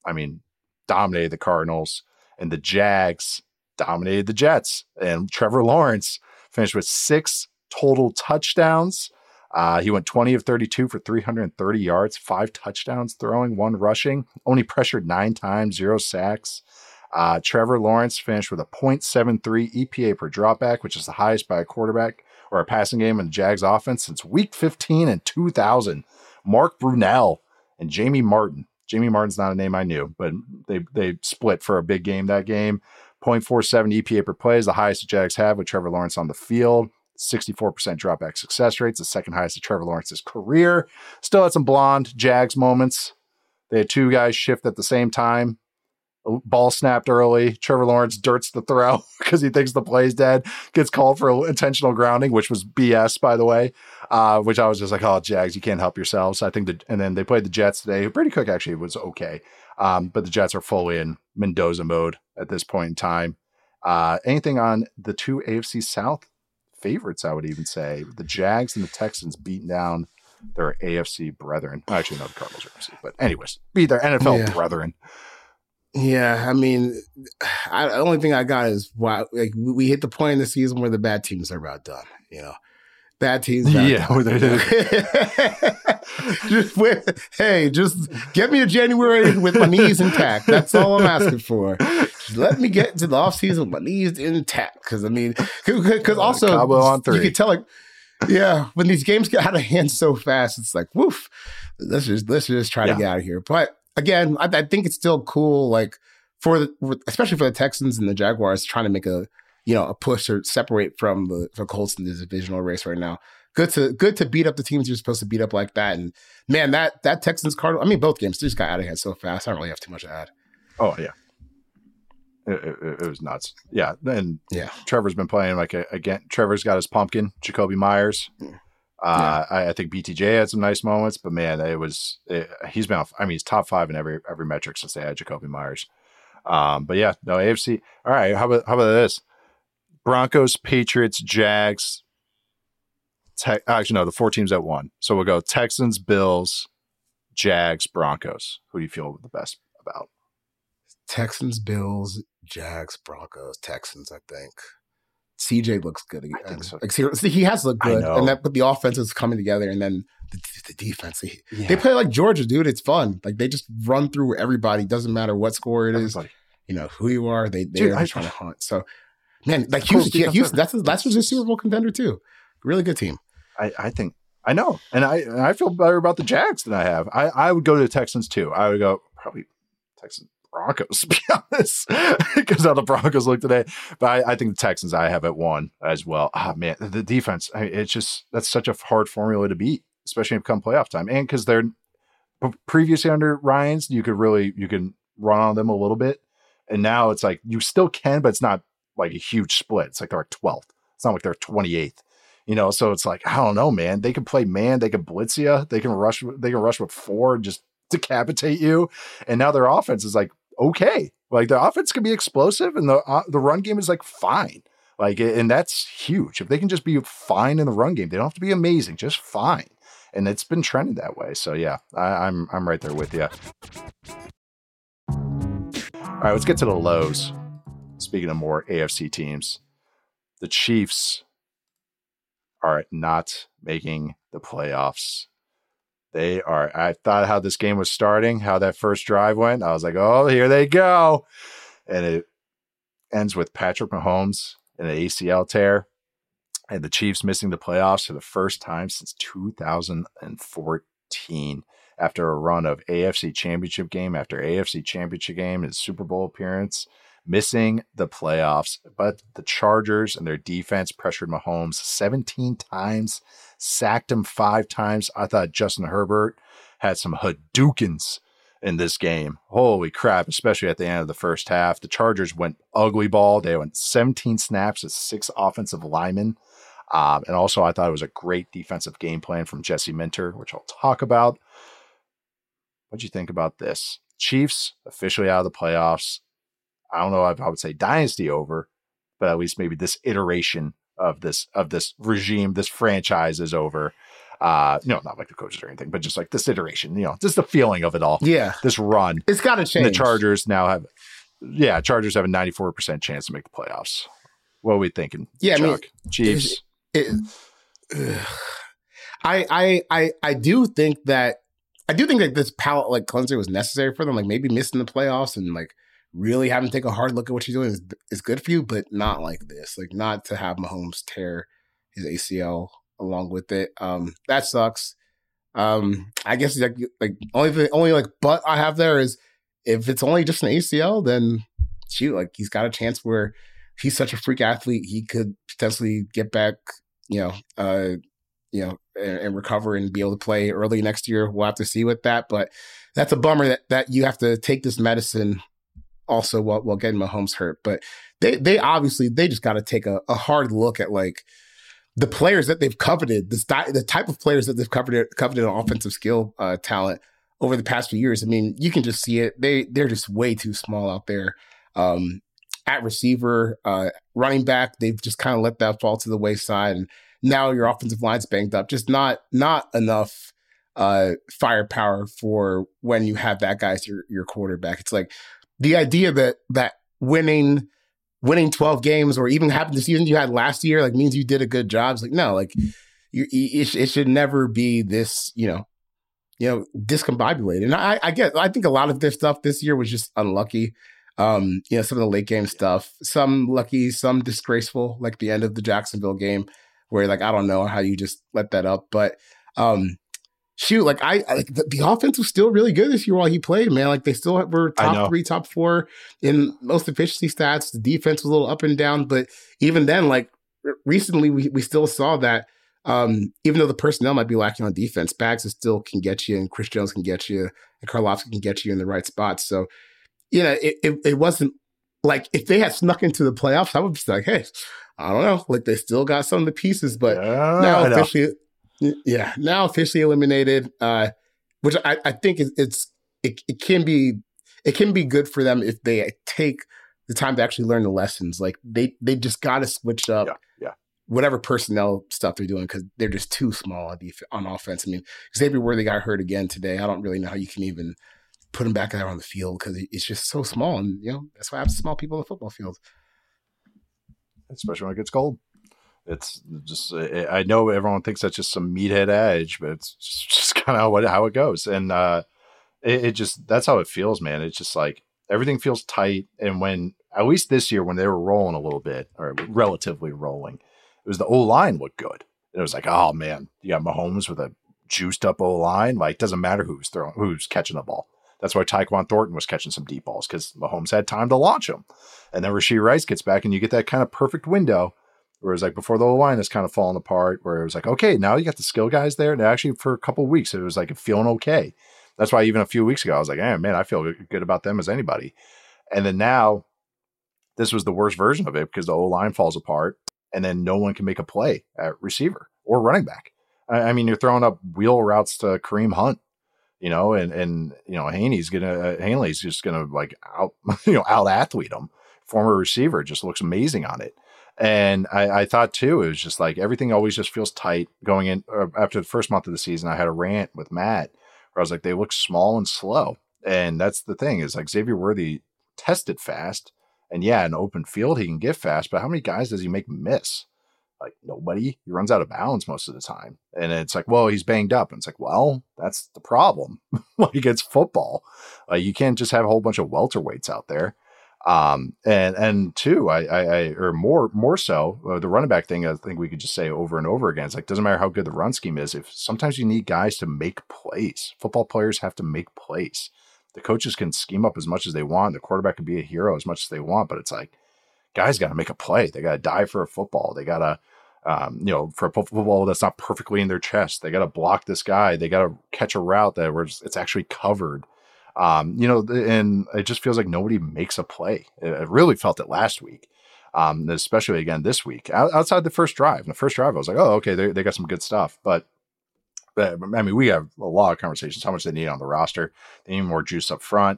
dominated the Cardinals, and the Jags dominated the Jets. And Trevor Lawrence finished with 6 total touchdowns. He went 20 of 32 for 330 yards, 5 touchdowns throwing, 1 rushing, only pressured 9 times, 0 sacks. Trevor Lawrence finished with a .73 EPA per dropback, which is the highest by a quarterback or a passing game in the Jags offense since week 15 in 2000. Mark Brunell and Jamie Martin. Jamie Martin's not a name I knew, but they split for a big game that game. .47 EPA per play is the highest the Jags have with Trevor Lawrence on the field. 64% dropback success rates, the second highest of Trevor Lawrence's career. Still had some blonde Jags moments. They had 2 guys shift at the same time. Ball snapped early. Trevor Lawrence dirts the throw because he thinks the play's dead. Gets called for intentional grounding, which was BS, by the way. Which I was just like, oh, Jags, you can't help yourselves. I think and then they played the Jets today. Brady Cook actually was okay. But the Jets are fully in Mendoza mode at this point in time. Anything on the 2 AFC South favorites, I would even say? The Jags and the Texans beating down their AFC brethren. Actually, no, the Cardinals are AFC. But anyways, beat their NFL brethren. Yeah, the only thing I got is we hit the point in the season where the bad teams are about done. Bad teams. Just get me to January with my knees intact. That's all I'm asking for. Just let me get to the offseason with my knees intact. Because also on 3. You can tell when these games get out of hand so fast, it's like woof. Let's just try to get out of here. But again, I think it's still cool. Especially for the Texans and the Jaguars trying to make a push or separate from the Colts in the divisional race right now. good to beat up the teams you're supposed to beat up like that. And man, that Texans Cardinals, I mean, both games just got out of hand so fast. I don't really have too much to add. Oh yeah. It was nuts. Yeah. And Trevor's been playing again. Trevor's got his pumpkin, Jacoby Myers. I think BTJ had some nice moments, but man, he's been off. I mean, he's top 5 in every metric since they had Jacoby Myers. But yeah, no, AFC. All right. How about this? Broncos, Patriots, Jags. Actually, no, the 4 teams at 1. So we'll go Texans, Bills, Jags, Broncos. Who do you feel the best about? Texans, Bills, Jags, Broncos, Texans, I think. CJ looks good again. I think so. Like, he has looked good. But the offense is coming together, and then the defense. They play like Georgia, dude. It's fun. Like, they just run through everybody. Doesn't matter what score it is. You know, who you are. They're trying to hunt. So, man, like Houston, that's a Super Bowl contender, too. Really good team. I think. I know. And I feel better about the Jags than I have. I would go to the Texans, too. I would go probably Texans. Broncos, to be honest, because how the Broncos look today. But I think the Texans I have at 1 as well. Ah, man, the defense, that's such a hard formula to beat, especially come playoff time. And because they're previously under Ryans, you can run on them a little bit. And now it's like you still can, but it's not like a huge split. It's like they're 12th. It's not like they're 28th. You know, so it's like, I don't know, man. They can play man, they can blitz you, they can rush with 4 and just decapitate you. And now their offense is like, okay, like the offense can be explosive and the run game is like fine, like, and that's huge. If they can just be fine in the run game, they don't have to be amazing, just fine. And it's been trending that way. So yeah, I'm right there with you. All right, let's get to the lows. Speaking of more AFC teams, the Chiefs are not making the playoffs. They are. I thought how this game was starting, how that first drive went. I was like, oh, here they go. And it ends with Patrick Mahomes in an ACL tear and the Chiefs missing the playoffs for the first time since 2014 after a run of AFC championship game after AFC championship game and Super Bowl appearance, missing the playoffs. But the Chargers and their defense pressured Mahomes 17 times, sacked him 5 times. I thought Justin Herbert had some Hadoukens in this game. Holy crap, especially at the end of the first half. The Chargers went ugly ball. They went 17 snaps with 6 offensive linemen. And also, I thought it was a great defensive game plan from Jesse Minter, which I'll talk about. What'd you think about this? Chiefs officially out of the playoffs. I don't know if I would say dynasty over, but at least maybe this iteration of this regime, this franchise is over. Not like the coaches or anything, but just like this iteration, just the feeling of it all. Yeah. This run. It's got to change. And the Chargers now have a 94% chance to make the playoffs. What are we thinking? Yeah, Chuck? Chiefs. I do think that this palate cleanser was necessary for them. Like maybe missing the playoffs and like really having to take a hard look at what you're doing is good for you, but not like this. Like not to have Mahomes tear his ACL along with it. That sucks. I guess like only but I have there is if it's only just an ACL, then shoot, like he's got a chance where he's such a freak athlete, he could potentially get back, and recover and be able to play early next year. We'll have to see with that, but that's a bummer that you have to take this medicine also while getting Mahomes hurt. But they obviously just got to take a hard look at like the players that they've coveted, the type of players that they've coveted on offensive skill talent over the past few years. I mean, you can just see it. They're just way too small out there. At receiver, running back, they've just kind of let that fall to the wayside. And now your offensive line's banged up. Just not enough firepower for when you have that guy as your quarterback. It's like the idea that winning 12 games or even having the season you had last year like means you did a good job. It's like, no, like it should never be this, discombobulated. And I think a lot of their stuff this year was just unlucky. Some of the late game stuff, some lucky, some disgraceful, like the end of the Jacksonville game where like, I don't know how you just let that up, but, shoot, like the offense was still really good this year while he played, man. Like they still were top 3, top 4 in most efficiency stats. The defense was a little up and down, but even then, like recently we still saw that Even though the personnel might be lacking on defense, Spags still can get you, and Chris Jones can get you, and Karlaftis can get you in the right spots. So, it wasn't like if they had snuck into the playoffs, I would be like, hey, I don't know, like they still got some of the pieces, but now officially eliminated, which I think it can be good for them if they take the time to actually learn the lessons. Like they just got to switch up whatever personnel stuff they're doing because they're just too small on offense. I mean, Xavier Worthy got hurt again today. I don't really know how you can even put him back out on the field because it's just so small. And, that's why I have small people on the football field. Especially when it gets cold. It's just, I know everyone thinks that's just some meathead edge, but it's just kind of how it goes. And that's how it feels, man. It's just like everything feels tight. And when, at least this year, when they were rolling a little bit or relatively rolling, it was the O-line looked good. And it was like, oh man, you got Mahomes with a juiced up O-line. Like, doesn't matter who's catching the ball. That's why Tyquan Thornton was catching some deep balls because Mahomes had time to launch them. And then Rashee Rice gets back and you get that kind of perfect window where it's like before the O-line is kind of falling apart, where it was like, okay, now you got the skill guys there. And actually for a couple of weeks, it was like feeling okay. That's why even a few weeks ago, I was like, hey, man, I feel good about them as anybody. And then now this was the worst version of it because the O-line falls apart and then no one can make a play at receiver or running back. I mean, you're throwing up wheel routes to Kareem Hunt, and Hanley's just gonna like out athlete him. Former receiver just looks amazing on it. And I thought too, it was just like everything always just feels tight going in. After the first month of the season, I had a rant with Matt where I was like, they look small and slow. And that's the thing is like Xavier Worthy tested fast. And yeah, in open field, he can get fast, but how many guys does he make miss? Like nobody. He runs out of bounds most of the time. And it's like, well, he's banged up. And it's like, well, that's the problem. Like it's football. You can't just have a whole bunch of welterweights out there. And two, or more so, the running back thing, I think we could just say over and over again. It's like, doesn't matter how good the run scheme is. If sometimes you need guys to make plays, football players have to make plays. The coaches can scheme up as much as they want. The quarterback can be a hero as much as they want, but it's like, guys got to make a play. They got to die for a football. They got to, for a football that's not perfectly in their chest. They got to block this guy. They got to catch a route where it's actually covered. And it just feels like nobody makes a play. I really felt it last week, especially again this week. Outside the first drive. In the first drive, I was like, oh, okay, they got some good stuff. But I mean, we have a lot of conversations, how much they need on the roster. They need more juice up front.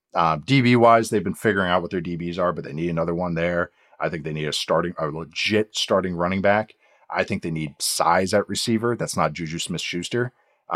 DB wise, they've been figuring out what their DBs are, but they need another one there. I think they need a legit starting running back. I think they need size at receiver. That's not Juju Smith-Schuster.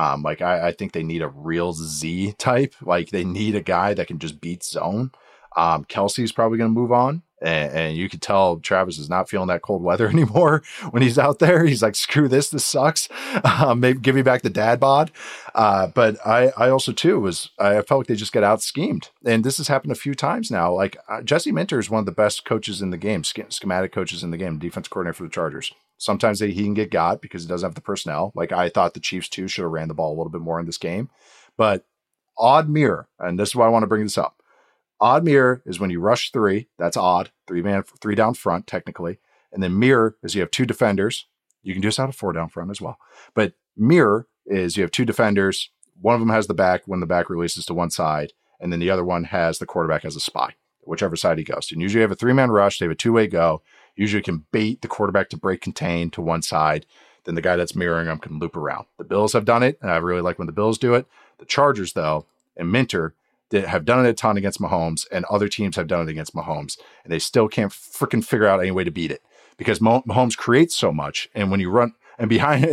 I think they need a real Z type. Like they need a guy that can just beat zone. Kelsey's probably going to move on. And you could tell Travis is not feeling that cold weather anymore when he's out there. He's like, screw this sucks. Maybe give me back the dad bod. But I also too I felt like they just get out schemed. And this has happened a few times now. Like Jesse Minter is one of the best coaches in the game, schematic coaches in the game, defense coordinator for the Chargers. Sometimes he can get got because he doesn't have the personnel. Like I thought the Chiefs too should have ran the ball a little bit more in this game. But odd mirror, and this is why I want to bring this up. Odd mirror is when you rush three. That's odd. Three down front, technically. And then mirror is you have two defenders. You can do this out of four down front as well. But mirror is you have two defenders. One of them has the back when the back releases to one side. And then the other one has the quarterback as a spy, whichever side he goes to. And usually you have a three-man rush. They have a two-way go. Usually you can bait the quarterback to break contain to one side. Then the guy that's mirroring them can loop around. The Bills have done it, and I really like when the Bills do it. The Chargers, though, and Minter, that have done it a ton against Mahomes, and other teams have done it against Mahomes, and they still can't freaking figure out any way to beat it because Mahomes creates so much. And when you run and behind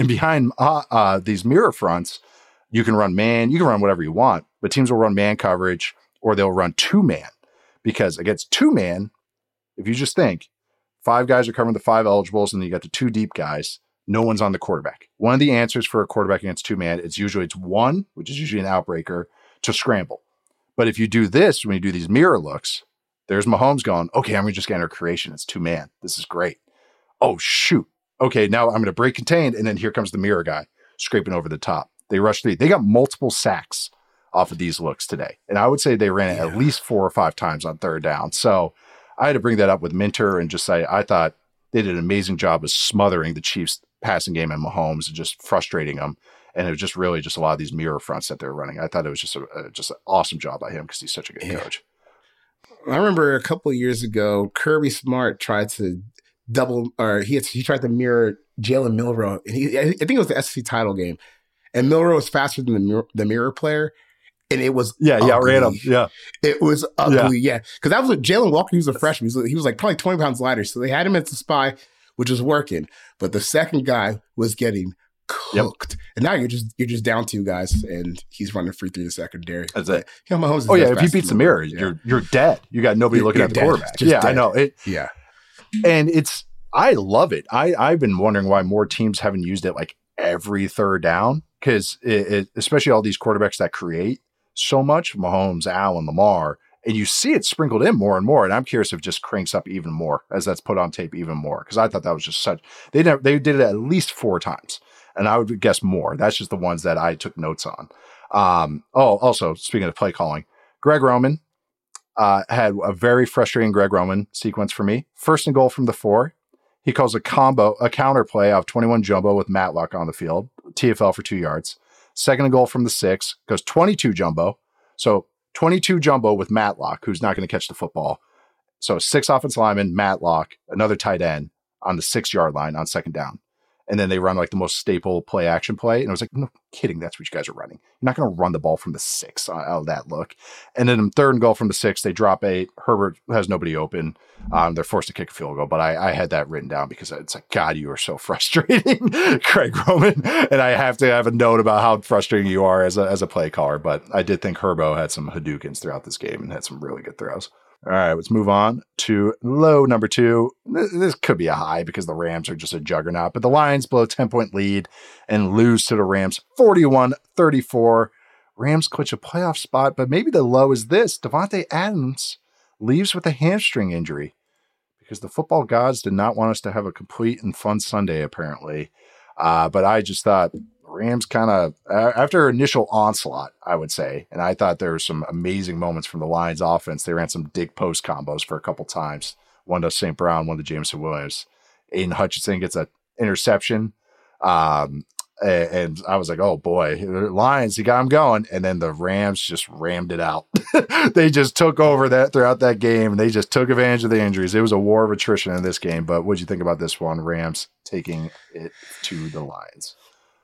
these mirror fronts, you can run man, you can run whatever you want, but teams will run man coverage or they'll run two man because against two man, if you just think 5 guys are covering the 5 eligibles and then you got the 2 deep guys, no one's on the quarterback. One of the answers for a quarterback against two man, it's one, which is usually an outbreaker, to scramble. But if you do this, when you do these mirror looks, there's Mahomes going, okay, I'm going to just enter creation. It's 2-man. This is great. Oh, shoot. Okay, now I'm going to break contained. And then here comes the mirror guy scraping over the top. They rush 3. They got multiple sacks off of these looks today. And I would say they ran it at least 4 or 5 times on third down. So I had to bring that up with Minter and just say, I thought they did an amazing job of smothering the Chiefs passing game and Mahomes and just frustrating him. And it was just really just a lot of these mirror fronts that they're running. I thought it was just just an awesome job by him because he's such a good coach. I remember a couple of years ago, Kirby Smart tried to he tried to mirror Jalen Milroe. And I think it was the SEC title game. And Milroe was faster than the mirror player. And it was he outran him. Yeah. It was ugly. Yeah. Because that was Jalen Walker. He was a freshman. He was like probably 20 pounds lighter. So they had him as the spy, which was working. But the second guy was getting cooked. And now you're just down 2 guys, and he's running free through the secondary. That's it. Mahomes if he beats the mirror, you're dead. You got nobody looking at the quarterback. Dead. I know it. Yeah. And I love it. I've been wondering why more teams haven't used it like every third down, because especially all these quarterbacks that create so much, Mahomes, Allen, Lamar, and you see it sprinkled in more and more. And I'm curious if it just cranks up even more as that's put on tape even more, because I thought that was just they did it at least 4 times, and I would guess more. That's just the ones that I took notes on. Also speaking of play calling, Greg Roman had a very frustrating Greg Roman sequence for me. First and goal from the 4. He calls a counter play of 21 jumbo with Matlock on the field, TFL for 2 yards. Second and goal from the 6, goes 22 jumbo. So 22 jumbo with Matlock, who's not going to catch the football. So 6 offensive linemen, Matlock, another tight end on the 6-yard line on second down. And then they run like the most staple play action play. And I was like, no kidding, that's what you guys are running. You're not going to run the ball from the 6 out of that look. And then third and goal from the 6, they drop 8. Herbert has nobody open. They're forced to kick a field goal. But I had that written down because it's like, God, you are so frustrating, Craig Roman. And I have to have a note about how frustrating you are as a play caller. But I did think Herbo had some Hadoukens throughout this game and had some really good throws. All right, let's move on to low number 2. This could be a high because the Rams are just a juggernaut, but the Lions blow a 10-point lead and lose to the Rams 41-34. Rams clinch a playoff spot, but maybe the low is this. Davante Adams leaves with a hamstring injury because the football gods did not want us to have a complete and fun Sunday, apparently. But I just thought Rams kind of, after initial onslaught, I would say, and I thought there were some amazing moments from the Lions offense. They ran some dig post combos for a couple times. One to St. Brown, one to Jameson Williams. Aiden Hutchinson gets an interception. And I was like, oh boy, Lions, you got them going. And then the Rams just rammed it out. They just took over that throughout that game, and they just took advantage of the injuries. It was a war of attrition in this game. But what'd you think about this one? Rams taking it to the Lions.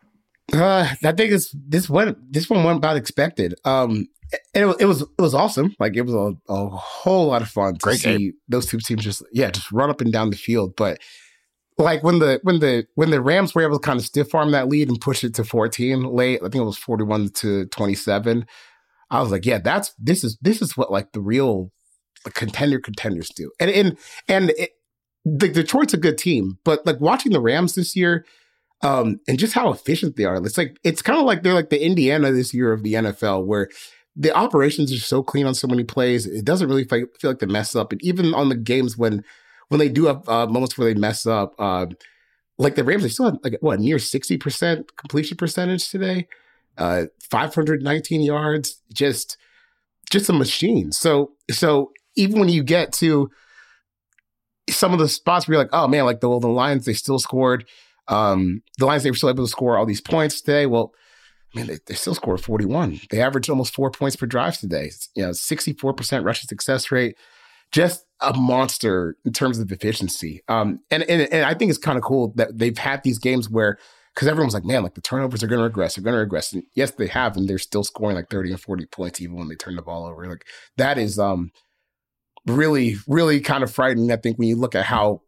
I think this one went about expected. And it was awesome. Like, it was a whole lot of fun to see those two teams just run up and down the field. But like when the Rams were able to kind of stiff arm that lead and push it to 14 late, I think it was 41-27. I was like, yeah, this is what like the real contenders do. And Detroit's a good team, but like watching the Rams this year, and just how efficient they are. It's kind of like they're like the Indiana this year of the NFL, where the operations are so clean on so many plays. It doesn't really feel like they mess up. And even on the games when they do have moments where they mess up, like the Rams, they still had like near 60% completion percentage today, 519 yards, just a machine. So even when you get to some of the spots where you're like, oh man, like the Lions, they still scored. The Lions, they were still able to score all these points today. Well, man, they still scored 41. They averaged almost 4 points per drive today. 64% rushing success rate. Just a monster in terms of efficiency. And I think it's kind of cool that they've had these games where, because everyone's like, man, like the turnovers are going to regress. They're going to regress. And yes, they have, and they're still scoring like 30 and 40 points even when they turn the ball over. Like that is really, really kind of frightening. I think when you look at how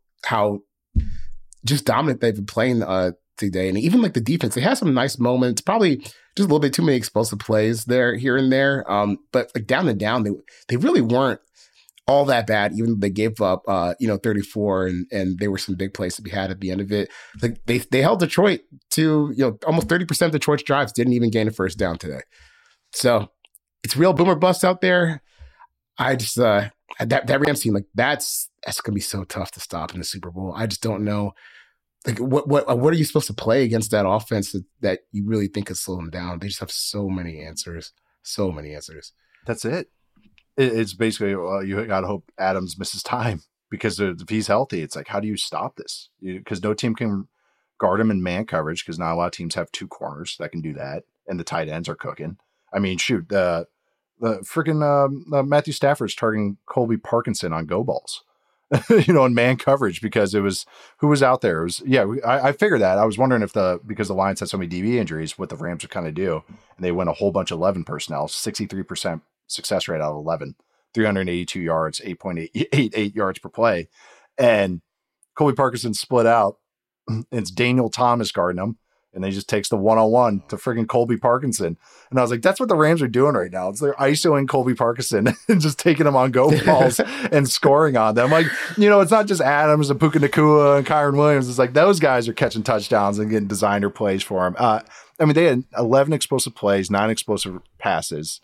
just dominant they've been playing today. And even like the defense, they had some nice moments, probably just a little bit too many explosive plays there, here and there. But like down and down, they really weren't all that bad, even though they gave up 34 and there were some big plays to be had at the end of it. Like they held Detroit to, almost 30% of Detroit's drives didn't even gain a first down today. So it's real boomer bust out there. I just that Rams team, like that's gonna be so tough to stop in the Super Bowl. I just don't know. Like what are you supposed to play against that offense that you really think could slow them down? They just have so many answers. So many answers. That's it. It's basically, you got to hope Adams misses time, because if he's healthy, it's like, how do you stop this? Because no team can guard them in man coverage because not a lot of teams have two corners that can do that, and the tight ends are cooking. I mean, shoot, the freaking Matthew Stafford's targeting Colby Parkinson on go balls, in man coverage because it was who was out there. It was I figured that. I was wondering if because the Lions had so many DB injuries, what the Rams would kind of do, and they went a whole bunch of 11 personnel, 63% success rate out of 11, 382 yards, 8.88 yards per play, and Colby Parkinson split out. It's Daniel Thomas guarding him, and they just takes the one-on-one to friggin' Colby Parkinson. And I was like, that's what the Rams are doing right now. It's they're ISOing Colby Parkinson and just taking him on go balls and scoring on them. Like, it's not just Adams and Puka Nacua and Kyron Williams. It's like those guys are catching touchdowns and getting designer plays for him. They had 11 explosive plays, 9 explosive passes,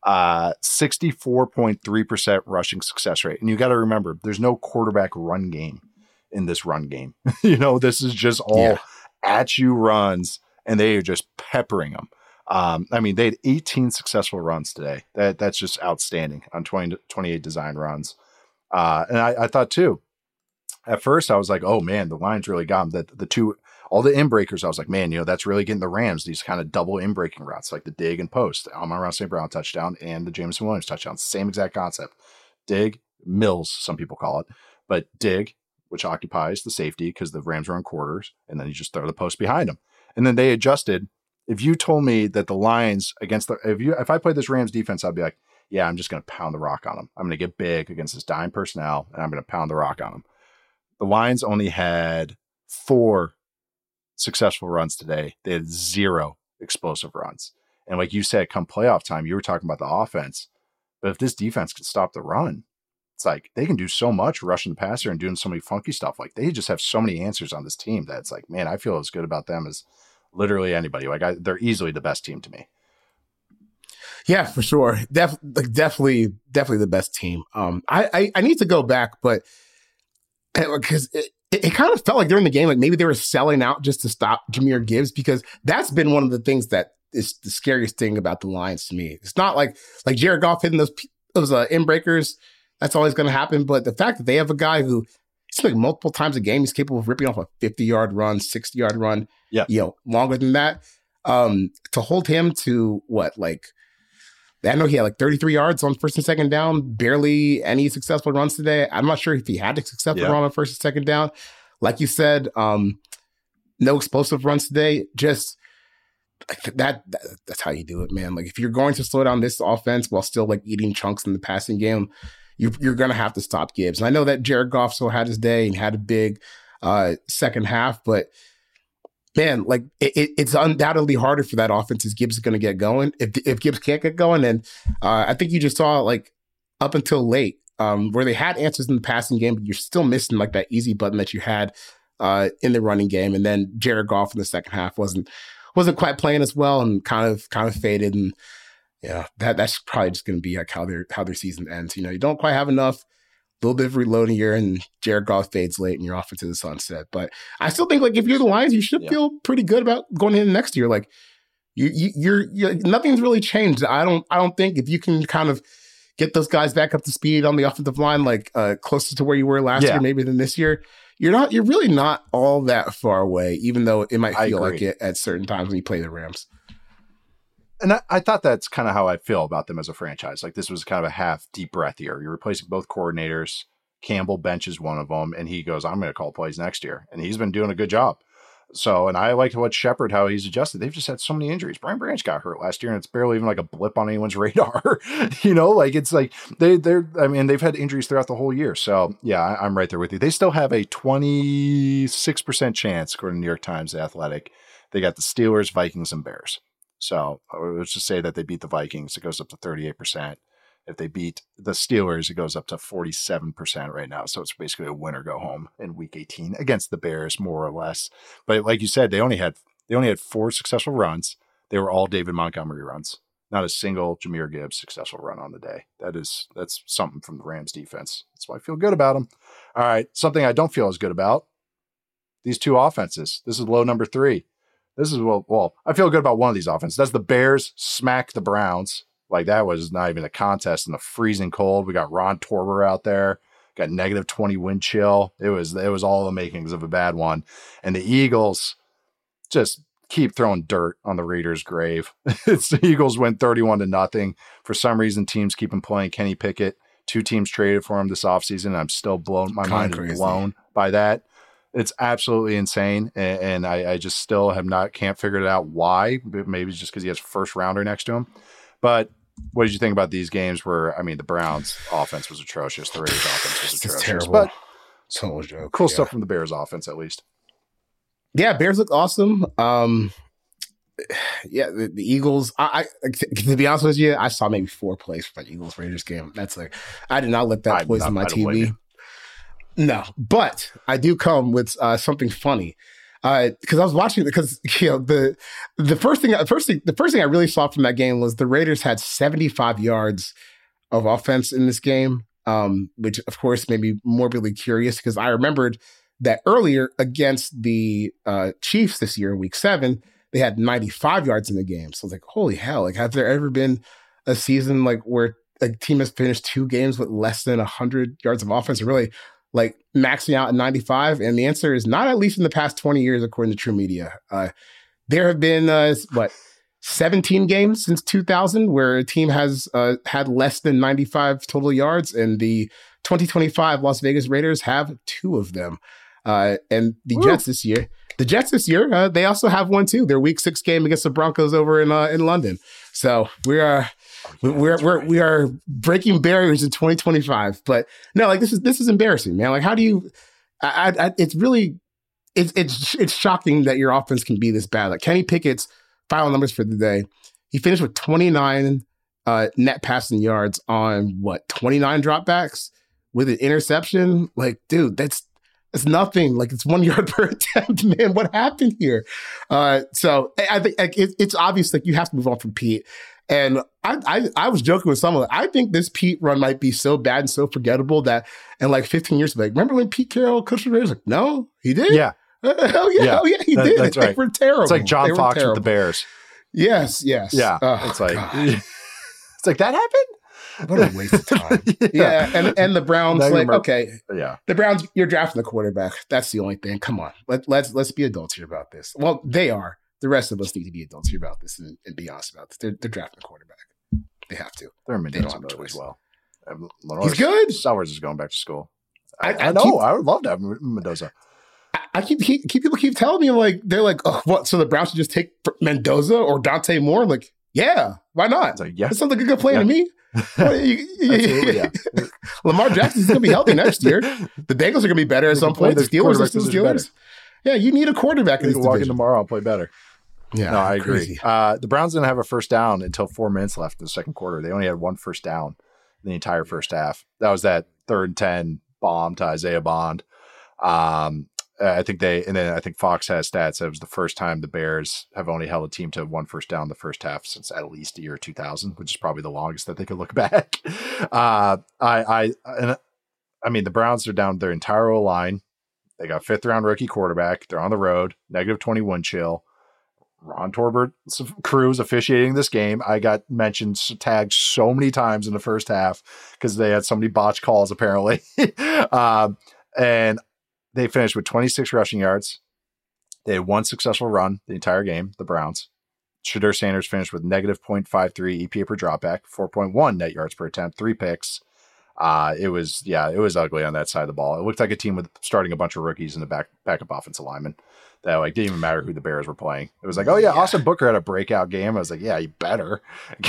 64.3% rushing success rate. And you got to remember, there's no quarterback run game in this run game. This is just all at you runs, and they are just peppering them. They had 18 successful runs today. That's just outstanding on 28 design runs. And I thought too, at first I was like, oh man, the Lions really got them. All the in-breakers, I was like, man, that's really getting the Rams, these kind of double in-breaking routes, like the dig and post, Amon-Ra St. Brown touchdown and the Jameson Williams touchdown. Same exact concept. Dig, Mills, some people call it, but dig, which occupies the safety because the Rams are on quarters, and then you just throw the post behind them. And then they adjusted. If you told me that the Lions if I played this Rams defense, I'd be like, yeah, I'm just going to pound the rock on them. I'm going to get big against this dime personnel, and I'm going to pound the rock on them. The Lions only had 4 successful runs today. They had 0 explosive runs. And like you said, come playoff time, you were talking about the offense. But if this defense can stop the run, it's like they can do so much rushing the passer and doing so many funky stuff. Like they just have so many answers on this team that it's like, man, I feel as good about them as literally anybody. Like they're easily the best team to me. Yeah, for sure. Definitely the best team. I need to go back, but because it kind of felt like during the game, like maybe they were selling out just to stop Jahmyr Gibbs, because that's been one of the things that is the scariest thing about the Lions to me. It's not like Jared Goff hitting those in-breakers. That's always going to happen. But the fact that they have a guy who, it's like multiple times a game, he's capable of ripping off a 50-yard run, 60-yard run, longer than that. To hold him to I know he had 33 yards on first and second down, barely any successful runs today. I'm not sure if he had a successful run on first and second down. Like you said, no explosive runs today. Just that's how you do it, man. Like if you're going to slow down this offense while still eating chunks in the passing game, you're going to have to stop Gibbs. And I know that Jared Goff still had his day and had a big second half, but man, it's undoubtedly harder for that offense as Gibbs is going to get going. If Gibbs can't get going, and I think you just saw up until late where they had answers in the passing game, but you're still missing that easy button that you had in the running game. And then Jared Goff in the second half wasn't quite playing as well and kind of faded. And yeah, that's probably just going to be how their season ends. You don't quite have enough. A little bit of reloading here, and Jared Goff fades late, and you're off into the sunset. But I still think if you're the Lions, you should feel pretty good about going into next year. You're nothing's really changed. I don't think if you can kind of get those guys back up to speed on the offensive line, closer to where you were last year, maybe than this year, you're really not all that far away, even though it might feel like it at certain times when you play the Rams. And I thought that's kind of how I feel about them as a franchise. This was kind of a half deep breath year. You're replacing both coordinators. Campbell benches one of them, and he goes, I'm going to call plays next year. And he's been doing a good job. So, and I like to watch Shepard, how he's adjusted. They've just had so many injuries. Brian Branch got hurt last year, and it's barely even a blip on anyone's radar. It's they've had injuries throughout the whole year. So, yeah, I'm right there with you. They still have a 26% chance, according to New York Times Athletic. They got the Steelers, Vikings, and Bears. So let's just say that they beat the Vikings, it goes up to 38%. If they beat the Steelers, it goes up to 47% right now. So it's basically a win or go home in week 18 against the Bears, more or less. But like you said, they only had 4 successful runs. They were all David Montgomery runs. Not a single Jahmyr Gibbs successful run on the day. That's something from the Rams defense. That's why I feel good about them. All right. Something I don't feel as good about. These 2 offenses. This is low number 3. This is, well, I feel good about one of these offenses. That's the Bears smack the Browns. That was not even a contest in the freezing cold. We got Ron Torber out there. got negative 20 wind chill. It was all the makings of a bad one. And the Eagles just keep throwing dirt on the Raiders' grave. The Eagles win 31-0. For some reason, teams keep him playing Kenny Pickett. 2 teams traded for him this offseason. I'm still blown. My mind is blown by that. It's absolutely insane. And I just still can't figure it out why. Maybe it's just because he has a first rounder next to him. But what did you think about these games where, I mean, the Browns offense was atrocious. The Raiders offense was atrocious. It's terrible. But total joke. Cool stuff from the Bears offense, at least. Yeah, Bears look awesome. Yeah, the Eagles. I to be honest with you, I saw maybe 4 plays for that Eagles Raiders game. That's like, I did not let that poison my TV. No, but I do come with something funny because I was watching because the first thing I really saw from that game was the Raiders had 75 yards of offense in this game, which of course made me morbidly curious because I remembered that earlier against the Chiefs this year, Week 7, they had 95 yards in the game. So I was like, holy hell! Like, has there ever been a season like where a team has finished 2 games with less than 100 yards of offense, or really like maxing out at 95? And the answer is not, at least in the past 20 years, according to True Media. There have been 17 games since 2000 where a team has had less than 95 total yards, and the 2025 Las Vegas Raiders have 2 of them. And the Jets this year, they also have one too. Their Week 6 game against the Broncos over in London. So we are breaking barriers in 2025. But no, like this is embarrassing, man. Like, how do you? It's really it's shocking that your offense can be this bad. Like Kenny Pickett's final numbers for the day, he finished with 29 net passing yards on 29 dropbacks with an interception. Like, dude, that's nothing. Like, it's 1 yard per attempt, man. What happened here? So I think it's obvious, like, you have to move on from Pete. And I was joking with someone. I think this Pete run might be so bad and so forgettable that in like 15 years, like, remember when Pete Carroll coached the Bears? Like, no, he did. Yeah. Hell yeah, he did. That's right. They were terrible. It's like John Fox with the Bears. Yes. Yeah. It's like God. It's like, that happened? What a waste of time. Yeah. And the Browns, okay. Yeah. The Browns, you're drafting the quarterback. That's the only thing. Come on. Let's be adults here about this. Well, they are. The rest of us need to be adults here about this and be honest about this. They're drafting a quarterback. They have to. They're they don't have a choice. As well. He's good. Sowers is going back to school. I know. I would love to have Mendoza. People keep telling me, like, they're like, oh, what? So the Browns should just take Mendoza or Dante Moore? I'm like, yeah, why not? Like, yeah. That sounds like a good plan to me. Absolutely, yeah. Lamar Jackson's going to be healthy next year. The Bengals are going to be better at some point. The Steelers are still Steelers. Yeah, you need a quarterback in this division. Walk in tomorrow, I'll play better. Yeah, no, I agree. The Browns didn't have a first down until 4 minutes left in the second quarter. They only had 1 first down in the entire first half. That was that 3rd and 10 bomb to Isaiah Bond. I think Fox has stats. It was the first time the Bears have only held a team to 1 first down in the first half since at least the year 2000, which is probably the longest that they could look back. I mean, the Browns are down their entire line. They got 5th round rookie quarterback. They're on the road, negative 20 wind chill. Ron Torbert's crew's officiating this game. I got tagged so many times in the first half because they had so many botched calls, apparently. And they finished with 26 rushing yards. They had 1 successful run the entire game, the Browns. Shedeur Sanders finished with negative 0.53 EPA per dropback, 4.1 net yards per attempt, 3 picks. It was ugly on that side of the ball. It looked like a team with starting a bunch of rookies in the backup offensive linemen. That like didn't even matter who the Bears were playing. It was like, Austin Booker had a breakout game. I was like, yeah, you better.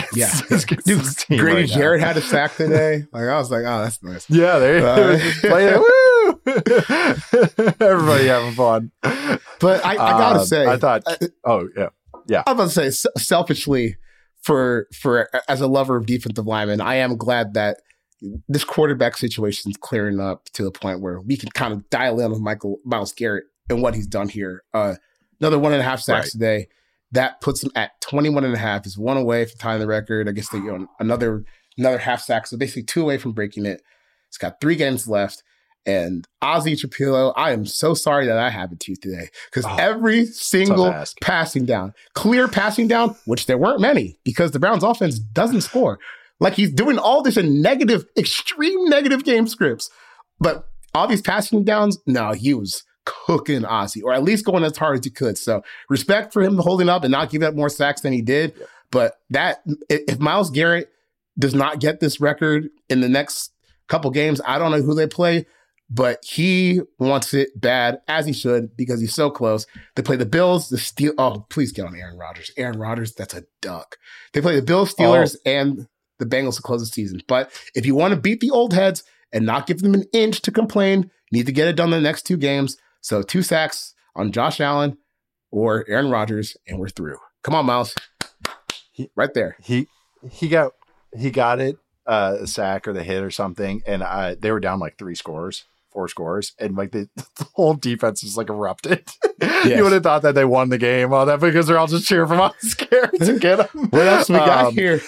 Dude, Grady Jarrett had a sack today. Like, I was like, oh, that's nice. Yeah, they're just playing. Woo! Everybody having fun. But I gotta say, I thought, yeah. I was about to say, selfishly, for as a lover of defensive linemen, I am glad that this quarterback situation is clearing up to the point where we can kind of dial in with Myles Garrett and what he's done here. Another 1.5 sacks today. That puts him at 21.5. He's 1 away from tying the record. I guess another half sack. So basically 2 away from breaking it. He's got 3 games left. And Ozzie Trapilo, I am so sorry that I happened to you today. Because every single passing down, clear passing down, which there weren't many, because the Browns offense doesn't score. Like, he's doing all this in extreme negative game scripts. But all these passing downs, no, he was cooking Ozzy, or at least going as hard as he could. So respect for him holding up and not giving up more sacks than he did. Yeah. But that, if Myles Garrett does not get this record in the next couple games, I don't know who they play, but he wants it bad, as he should, because he's so close. They play the Bills, the Steelers. Oh, please get on Aaron Rodgers. Aaron Rodgers, that's a duck. They play the Bills, Steelers, and the Bengals to close the season. But if you want to beat the old heads and not give them an inch to complain, you need to get it done in the next 2 games. So 2 sacks on Josh Allen or Aaron Rodgers, and we're through. Come on, Myles. Right there. He got it, a sack or the hit or something, and they were down like 4 scores, and like the whole defense was like erupted. Yes. You would have thought that they won the game, all that, because they're all just cheering for Myles Garrett to get him. What else we got here?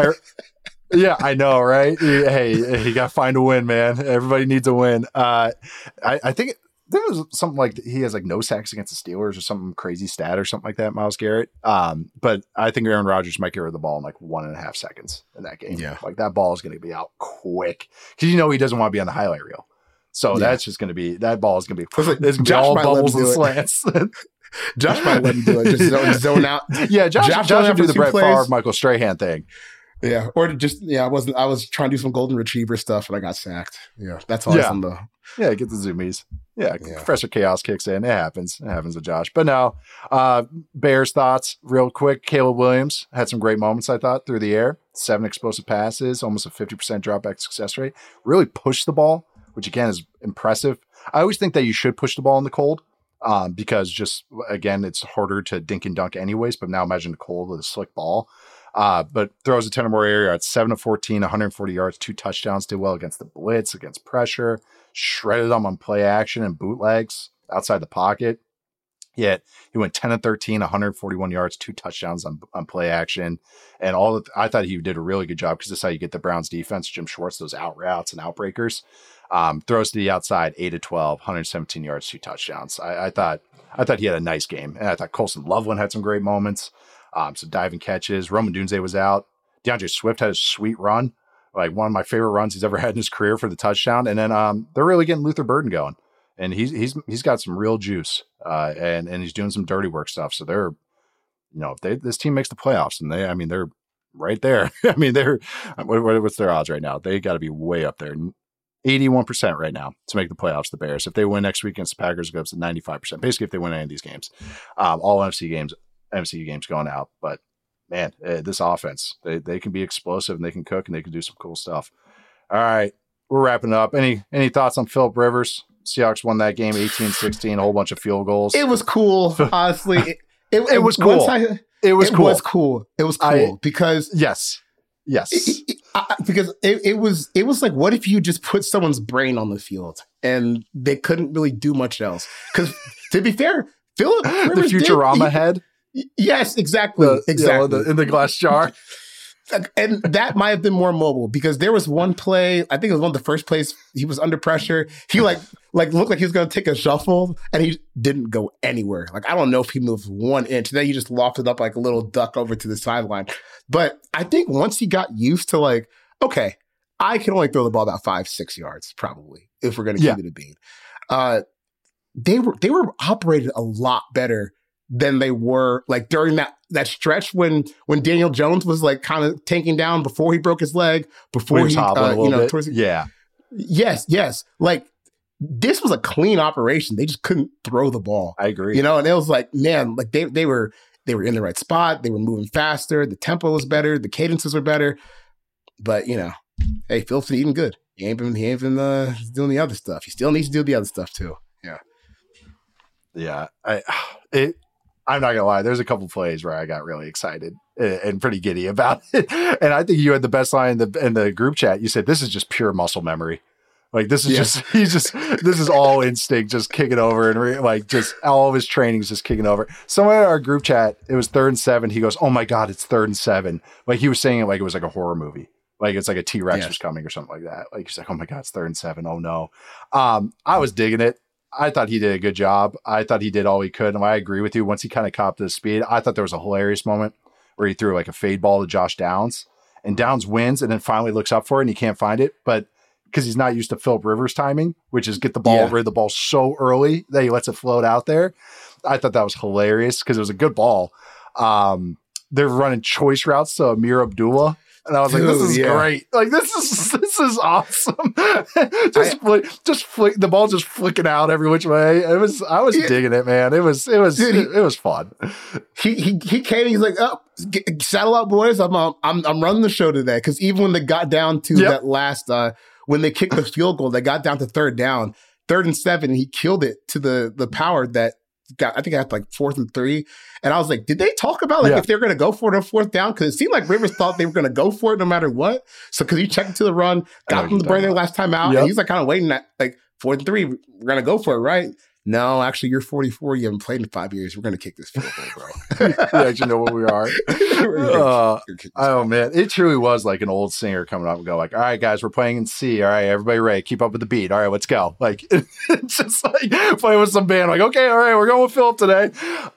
Yeah, I know, right? Hey, you got to find a win, man. Everybody needs a win. I think there was something like he has like no sacks against the Steelers or some crazy stat or something like that, Myles Garrett. But I think Aaron Rodgers might get rid of the ball in like 1.5 seconds in that game. Yeah. Like that ball is going to be out quick because he doesn't want to be on the highlight reel. So that's just going to be, that ball is going to be, it's going to be all bubbles and slants. Josh might let him do it. Just zone out. Yeah, Josh would do the Brett Favre, Michael Strahan thing. Yeah, or just I was trying to do some golden retriever stuff and I got sacked. Yeah, that's all. Yeah, get the zoomies. Yeah, Professor Chaos kicks in. It happens with Josh. But now, Bears thoughts real quick. Caleb Williams had some great moments, I thought, through the air. 7 explosive passes, almost a 50% dropback success rate. Really pushed the ball, which again is impressive. I always think that you should push the ball in the cold because just again it's harder to dink and dunk anyways. But now imagine the cold with a slick ball. But throws a ton of more air yards, 7 of 14, 140 yards, 2 touchdowns, did well against the blitz, against pressure, shredded them on play action and bootlegs outside the pocket. Yet he went 10 of 13, 141 yards, 2 touchdowns on play action. And I thought he did a really good job because this is how you get the Browns defense, Jim Schwartz, those out routes and outbreakers. Throws to the outside, 8 of 12, 117 yards, 2 touchdowns. I thought he had a nice game. And I thought Colson Loveland had some great moments. Some diving catches. Roman Dunze was out. DeAndre Swift had a sweet run, like one of my favorite runs he's ever had in his career for the touchdown. And then they're really getting Luther Burden going, and he's got some real juice, and he's doing some dirty work stuff. So they're, if this team makes the playoffs, and they're right there. What's their odds right now? They got to be way up there. 81% right now to make the playoffs. The Bears, if they win next week against the Packers, it goes to 95%. Basically, if they win any of these games, all NFC games going out. But man, this offense, they can be explosive and they can cook and they can do some cool stuff. All right, we're wrapping up. Any thoughts on Phillip Rivers? Seahawks won that game 18-16, a whole bunch of field goals. It was cool, honestly. It was cool. It was cool because yes. Because it was like, what if you just put someone's brain on the field and they couldn't really do much else? Because to be fair, Phillip Rivers, the Futurama head. Yes, exactly. In the glass jar. And that might have been more mobile because there was one play, I think it was one of the first plays, he was under pressure. He like looked like he was going to take a shuffle and he didn't go anywhere. Like, I don't know if he moved 1 inch. Then he just lofted up like a little duck over to the sideline. But I think once he got used to like, okay, I can only throw the ball about 5-6 yards probably if we're going to keep it a beat. They were operated a lot better than they were like during that stretch when Daniel Jones was like kind of tanking down before he broke his leg, before he yes. Like, this was a clean operation. They just couldn't throw the ball. I agree. And it was like, man, like they were in the right spot. They were moving faster. The tempo was better. The cadences were better. But hey, Phil's eating good. He ain't been doing the other stuff. He still needs to do the other stuff too. Yeah. I'm not gonna lie. There's a couple plays where I got really excited and pretty giddy about it. And I think you had the best line in the group chat. You said, "This is just pure muscle memory. Like, this is this is all instinct, just kicking over and just all of his training is just kicking over." Somewhere in our group chat, it was 3rd and 7. He goes, "Oh my God, it's 3rd and 7." Like, he was saying it like it was like a horror movie. Like, it's like a T-Rex was coming or something like that. Like, he's like, "Oh my God, it's 3rd and 7. Oh no." I was digging it. I thought he did a good job. I thought he did all he could. And I agree with you. Once he kind of copped the speed, I thought there was a hilarious moment where he threw like a fade ball to Josh Downs and Downs wins and then finally looks up for it and he can't find it. But because he's not used to Philip Rivers timing, which is get the ball over the ball so early that he lets it float out there. I thought that was hilarious because it was a good ball. They're running choice routes to Amir Abdullah. And I was like, this is great. Like, this is awesome. just flick the ball, just flicking out every which way. I was digging it, man. It was fun. He came. He's like, oh, saddle up, boys. I'm running the show today. Because even when they got down to that last, when they kicked the field goal, they got down to 3rd down, 3rd and 7. He killed it to the power that got. I think I had like 4th and 3. And I was like, did they talk about if they're going to go for it on 4th down? Because it seemed like Rivers thought they were going to go for it no matter what. So because he checked to the run, got them to bring their last time out, and he's like kind of waiting at like 4th and 3. We're going to go for it, right? No, actually, you're 44. You haven't played in 5 years. We're going to kick this field goal, bro. We actually know what we are. Oh, man. It truly was like an old singer coming up and go like, all right, guys, we're playing in C. All right, everybody ready. Keep up with the beat. All right, let's go. Like, it's just like playing with some band. Like, okay, all right, we're going with Phil today.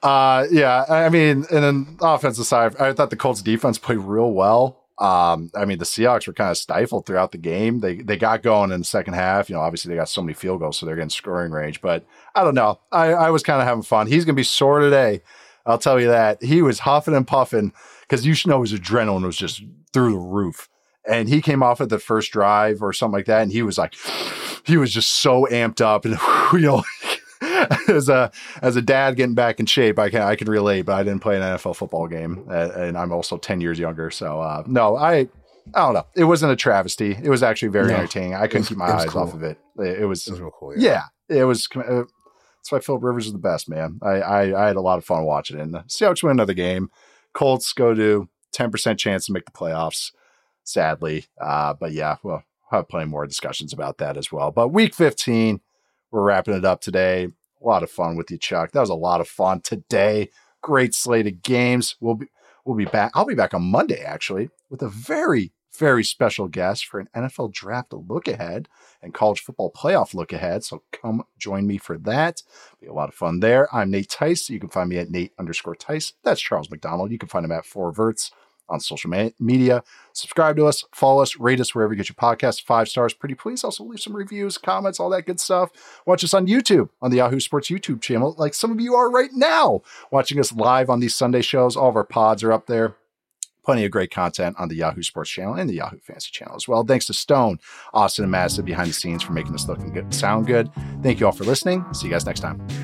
I mean, and then offensive side, I thought the Colts defense played real well. I mean, the Seahawks were kind of stifled throughout the game. They got going in the second half. You know, obviously they got so many field goals, so they're getting scoring range. But I don't know. I was kind of having fun. He's going to be sore today. I'll tell you that. He was huffing and puffing because you should know his adrenaline was just through the roof. And he came off at the first drive or something like that, and he was just so amped up. And, you know, as a dad getting back in shape, I can relate, but I didn't play an NFL football game, and I'm also 10 years younger. So no, I don't know. It wasn't a travesty. It was actually very entertaining. I couldn't keep my eyes off of it. It was real cool. Yeah, it was. That's why Philip Rivers is the best, man. I had a lot of fun watching it. And the Seahawks win another game. Colts go to 10% chance to make the playoffs, sadly. But yeah, we'll have plenty more discussions about that as well. But week 15, we're wrapping it up today. A lot of fun with you, Chuck. That was a lot of fun today. Great slate of games. We'll be back. I'll be back on Monday, actually, with a very, very special guest for an NFL draft look ahead and college football playoff look ahead. So come join me for that. Be a lot of fun there. I'm Nate Tice. You can find me at Nate_Tice. That's Charles McDonald. You can find him at 4Verts on social media. Subscribe to us, follow us, rate us wherever you get your podcasts. 5 stars, pretty please. Also leave some reviews, comments, all that good stuff. Watch us on YouTube, on the Yahoo Sports YouTube channel, like some of you are right now, watching us live on these Sunday shows. All of our pods are up there. Plenty of great content on the Yahoo Sports channel and the Yahoo Fantasy channel as well. Thanks to Stone, Austin, and Madison behind the scenes for making this look and sound good. Thank you all for listening. See you guys next time.